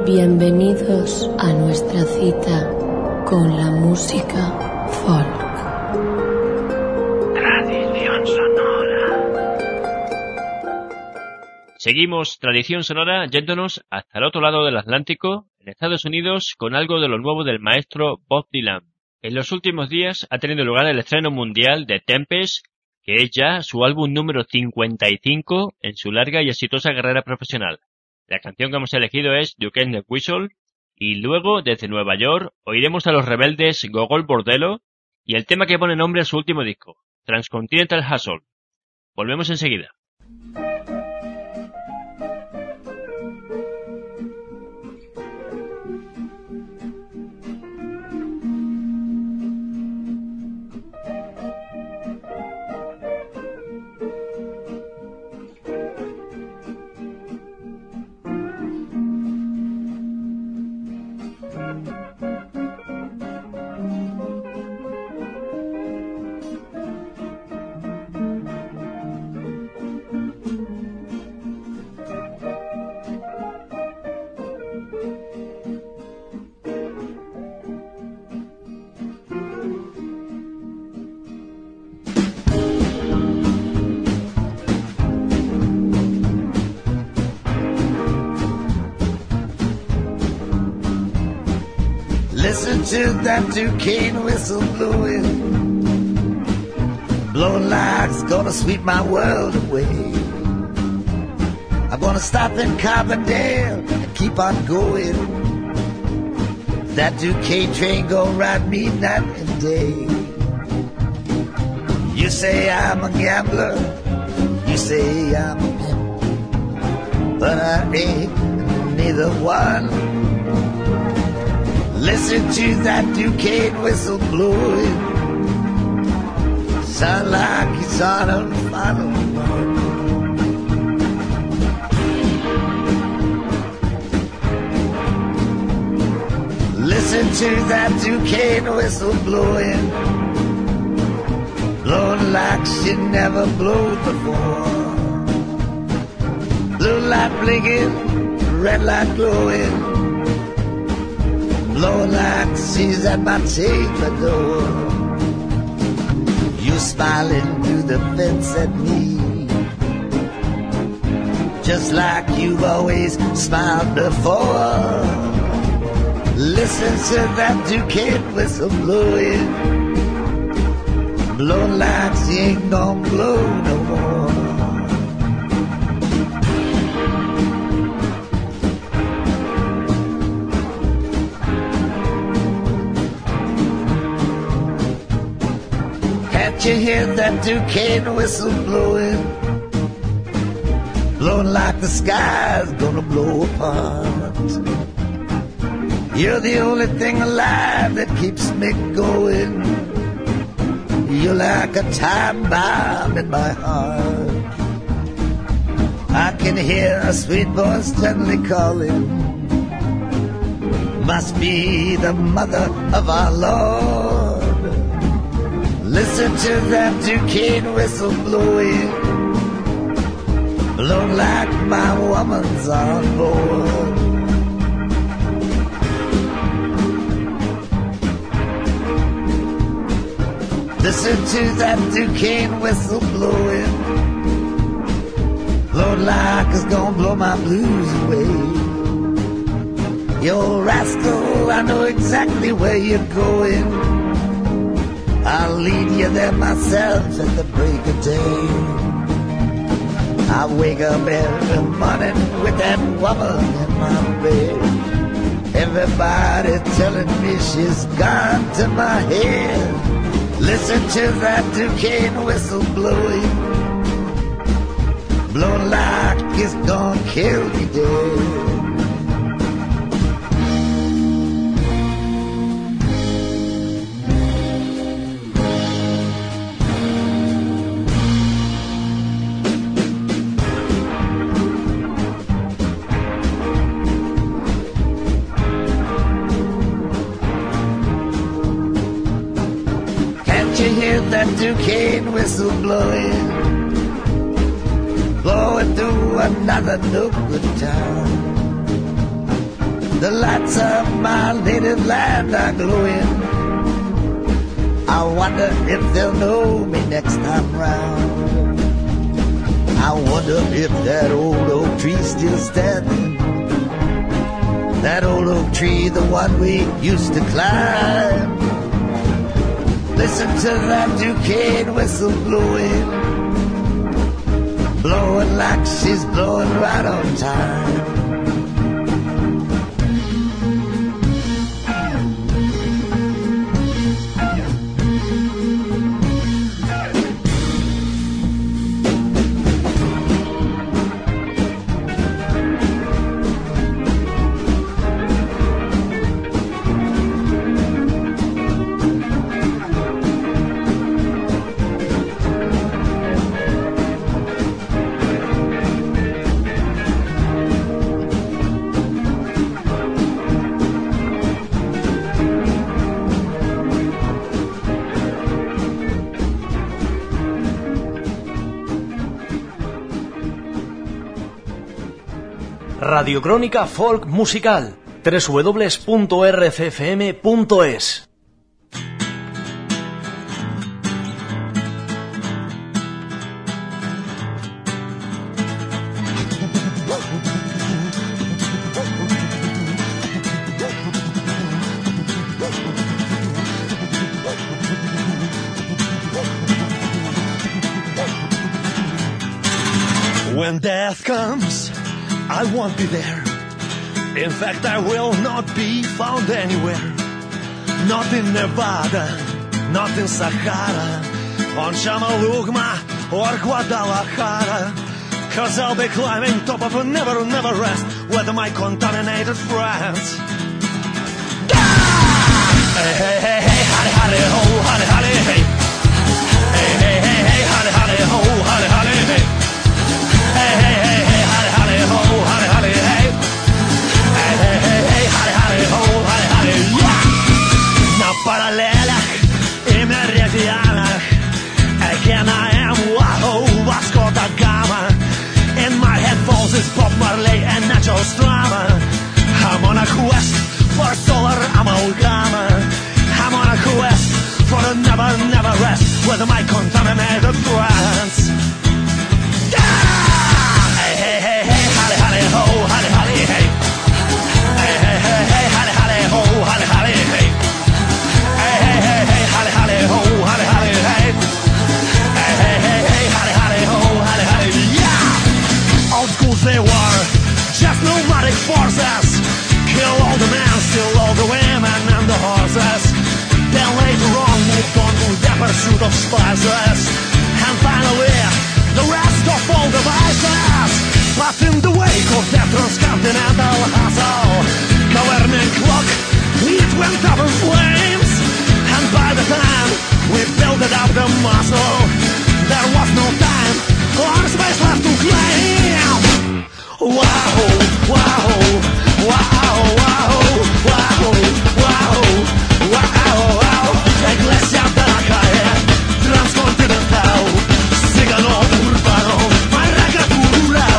S1: Bienvenidos a nuestra cita con la música folk.
S2: Tradición sonora.
S3: Seguimos Tradición Sonora yéndonos hasta el otro lado del Atlántico, en Estados Unidos, con algo de lo nuevo del maestro Bob Dylan. En los últimos días ha tenido lugar el estreno mundial de Tempest, que es ya su álbum número cincuenta y cinco en su larga y exitosa carrera profesional. La canción que hemos elegido es You Can't Whistle, y luego, desde Nueva York, oiremos a los rebeldes Gogol Bordello y el tema que pone nombre a su último disco, Transcontinental Hustle. Volvemos enseguida.
S6: Listen to that Duquesne whistle blowing, blowing like it's gonna sweep my world away. I'm gonna stop in Carbondale and keep on going. That Duquesne train gonna ride me night and day. You say I'm a gambler, you say I'm a pimp, but I ain't neither one. Listen to that Duquesne whistle blowing, sound like it's on a final run. Listen to that Duquesne whistle blowing, blowing like she never blew before. Blue light blinking, red light glowing, blowing like she's at my table door. You smiling through the fence at me, just like you've always smiled before. Listen to that Duquesne whistle blowing, blowing like she ain't gonna blow no more. Can't you hear that Duquesne whistle blowing, blowing like the sky's gonna blow apart? You're the only thing alive that keeps me going. You're like a time bomb in my heart. I can hear a sweet voice gently calling, must be the mother of our Lord. Listen to that Duquesne whistle blowing, blowing like my woman's on board. Listen to that Duquesne whistle blowing, blowing like it's gonna blow my blues away. You old rascal, I know exactly where you're going. I'll lead you there myself at the break of day. I wake up every morning with that woman in my bed. Everybody telling me she's gone to my head. Listen to that Duquesne whistle blowing, blowing like it's gonna kill me dead. That Duquesne whistle blowing, blowing through another no good town. The lights of my native land are glowing. I wonder if they'll know me next time round. I wonder if that old oak tree's still standing. That old oak tree, the one we used to climb. Listen to that Duquesne whistle blowing, blowing like she's blowing right on time.
S4: Radiocrónica Folk Musical, doble u doble u doble u punto r c f m punto es.
S10: When death comes, I won't be there. In fact, I will not be found anywhere. Not in Nevada, not in Sahara, on Chamalugma or Guadalajara. Cause I'll be climbing top of a never, never rest with my contaminated friends. Ah! Hey, hey, hey, hey, howdy, howdy, ho, howdy, howdy, hey. Hey, hey, hey, hey, howdy, howdy, ho, howdy, howdy, hey. Hey, hey, hey, hey, howdy, howdy, ho, howdy, howdy, hey. Hey, hey, hey, hey, howdy, howdy, ho, howdy, howdy, yeah. На параллелях и меридианах again I am Wahoo, Vasco da Gama. In my headphones is Bob Marley and Nacho Strama. I'm on a quest for solar amalgama. I'm on a quest for a never, never rest with my contaminated friends. Hey, hey, hey, hey, howdy, howdy, ho, howdy, howdy, hey. Hey, hey, hey, hey, howdy, howdy, ho, howdy, howdy, hey. Hey, hey, hey, hey, howdy, howdy, ho, howdy, howdy, hey. Hey, hey, hey, hey, howdy, howdy, ho, howdy, howdy, yeah. Old schools they were just nomadic forces. Kill all the men, steal all the women and the horses. Then later on moved on to the pursuit of spices. And finally, the rest of all the vices. But in the wake of that transcontinental hustle, government clock, it went up in flames. And by the time we built it up the muscle, there was no time or space left to claim. Wow, wow, wow, wow, wow, wow, wow, wow. Iglesia de la calle, transcontinental, cigano urbano, marraca rural.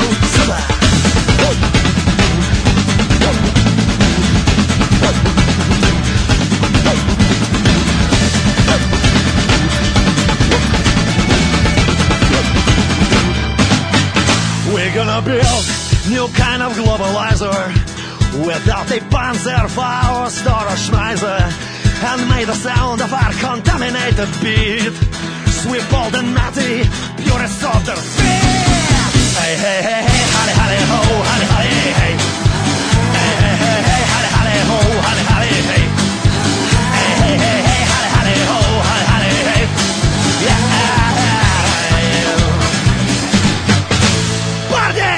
S10: We're gonna build new kind of globalizer without a Panzerfaust or Starschmeiser, and made the sound of our contaminated beat sweep all the naughty purists of their feet. Hey, hey, hey, hey, howdy, howdy, ho, howdy, howdy, hey. Hey, hey, hey, hey, howdy, howdy, ho, howdy, howdy, hey. Hey, hey, hey, hey, howdy, howdy, ho, howdy, howdy, hey. Yeah. Party!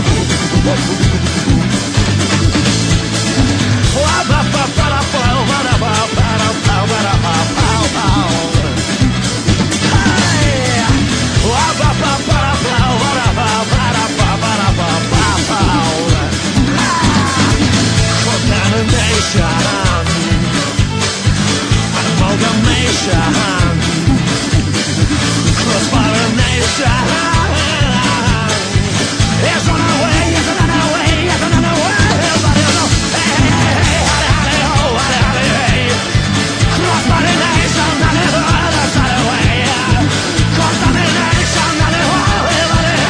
S10: Macho!
S17: nation. Cross-border nation. It's on our way, it's on our way, it's on our way. Everybody know, hey, hey, hey, howdy, howdy, ho, howdy, howdy, hey. Cross-border nation, on the other side of the way. Cross-border nation, on the other side of the way.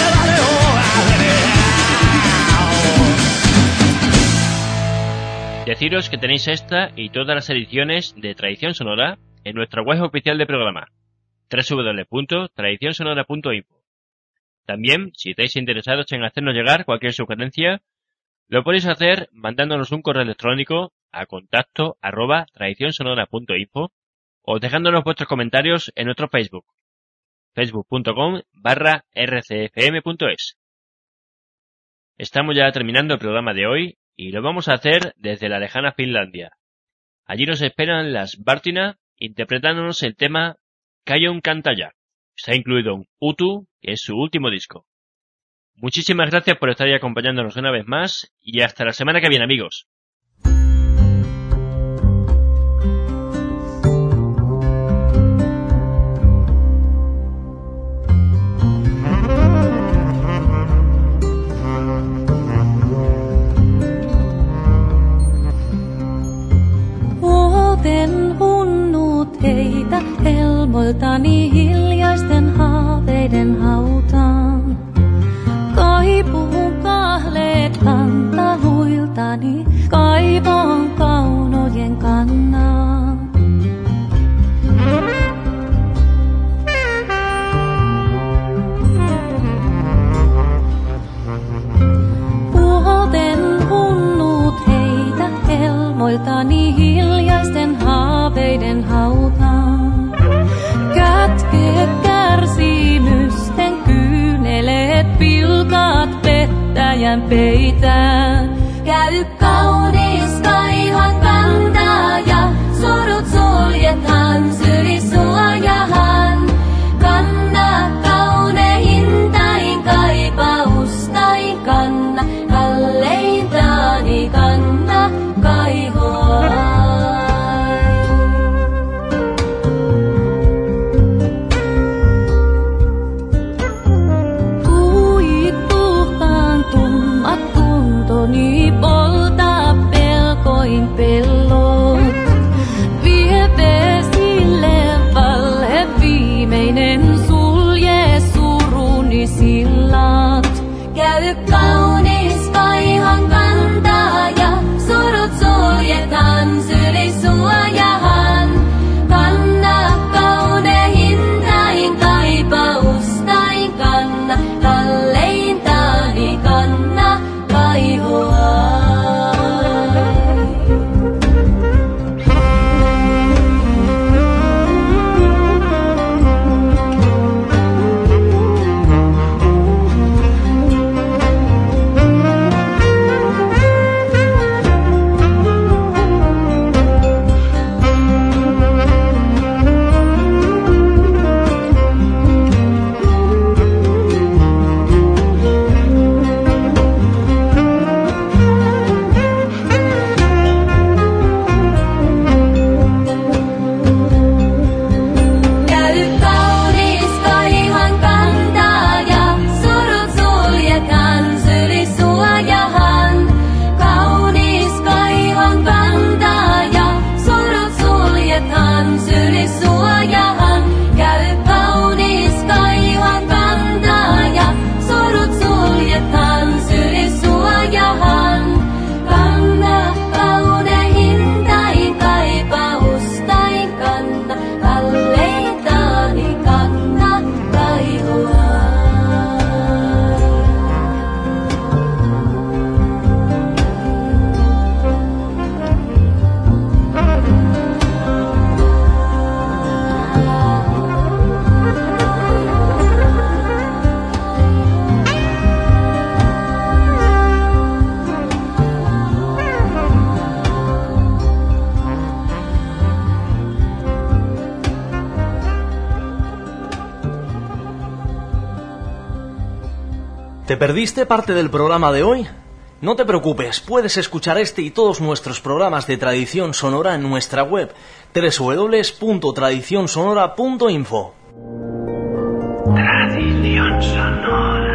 S3: Deciros que tenéis esta y todas las ediciones de Tradición Sonora en nuestra web oficial de programa, doble u doble u doble u punto tradición sonora punto info. También, si estáis interesados en hacernos llegar cualquier sugerencia, lo podéis hacer mandándonos un correo electrónico a contacto arroba tradición sonora punto info o dejándonos vuestros comentarios en nuestro Facebook, facebook punto com barra r c f m punto es. Estamos ya terminando el programa de hoy y lo vamos a hacer desde la lejana Finlandia. Allí nos esperan las Bartina interpretándonos el tema Kajon Kantaya. Está incluido en Utu, que es su último disco. Muchísimas gracias por estar ahí acompañándonos una vez más y hasta la semana que viene, amigos.
S18: Olen hunnut heitä helmoiltani hiljaisten haaveiden hautaan. Kaipuun kahleet kantaluiltani, kaivon kaunojen kannaan. Olen hunnut heitä helmoiltani hiljaisten haaveiden hautaan. Kätke kärsimysten kyyneleet, pilkaat pettäjän peitään. Käy kaunis Kajon Kantaya, surut suljetaan sylisuojahan. Kanna kauneintain kaipaustain, kanna kalleintaani, kanna kaihoa. Tuntoni poltaa pelkoin pellot. Vie vesille valle viimeinen, sulje suruni sillat. Käy kaunis Kajon Kantaya, surut suljetaan sylisuojahan. Kanna kauneintain kaipaustain, kanna kalleintaani, kanna kaihoa.
S4: ¿Te perdiste parte del programa de hoy? No te preocupes, puedes escuchar este y todos nuestros programas de Tradición Sonora en nuestra web doble u doble u doble u punto tradición sonora punto info.
S2: Tradición Sonora.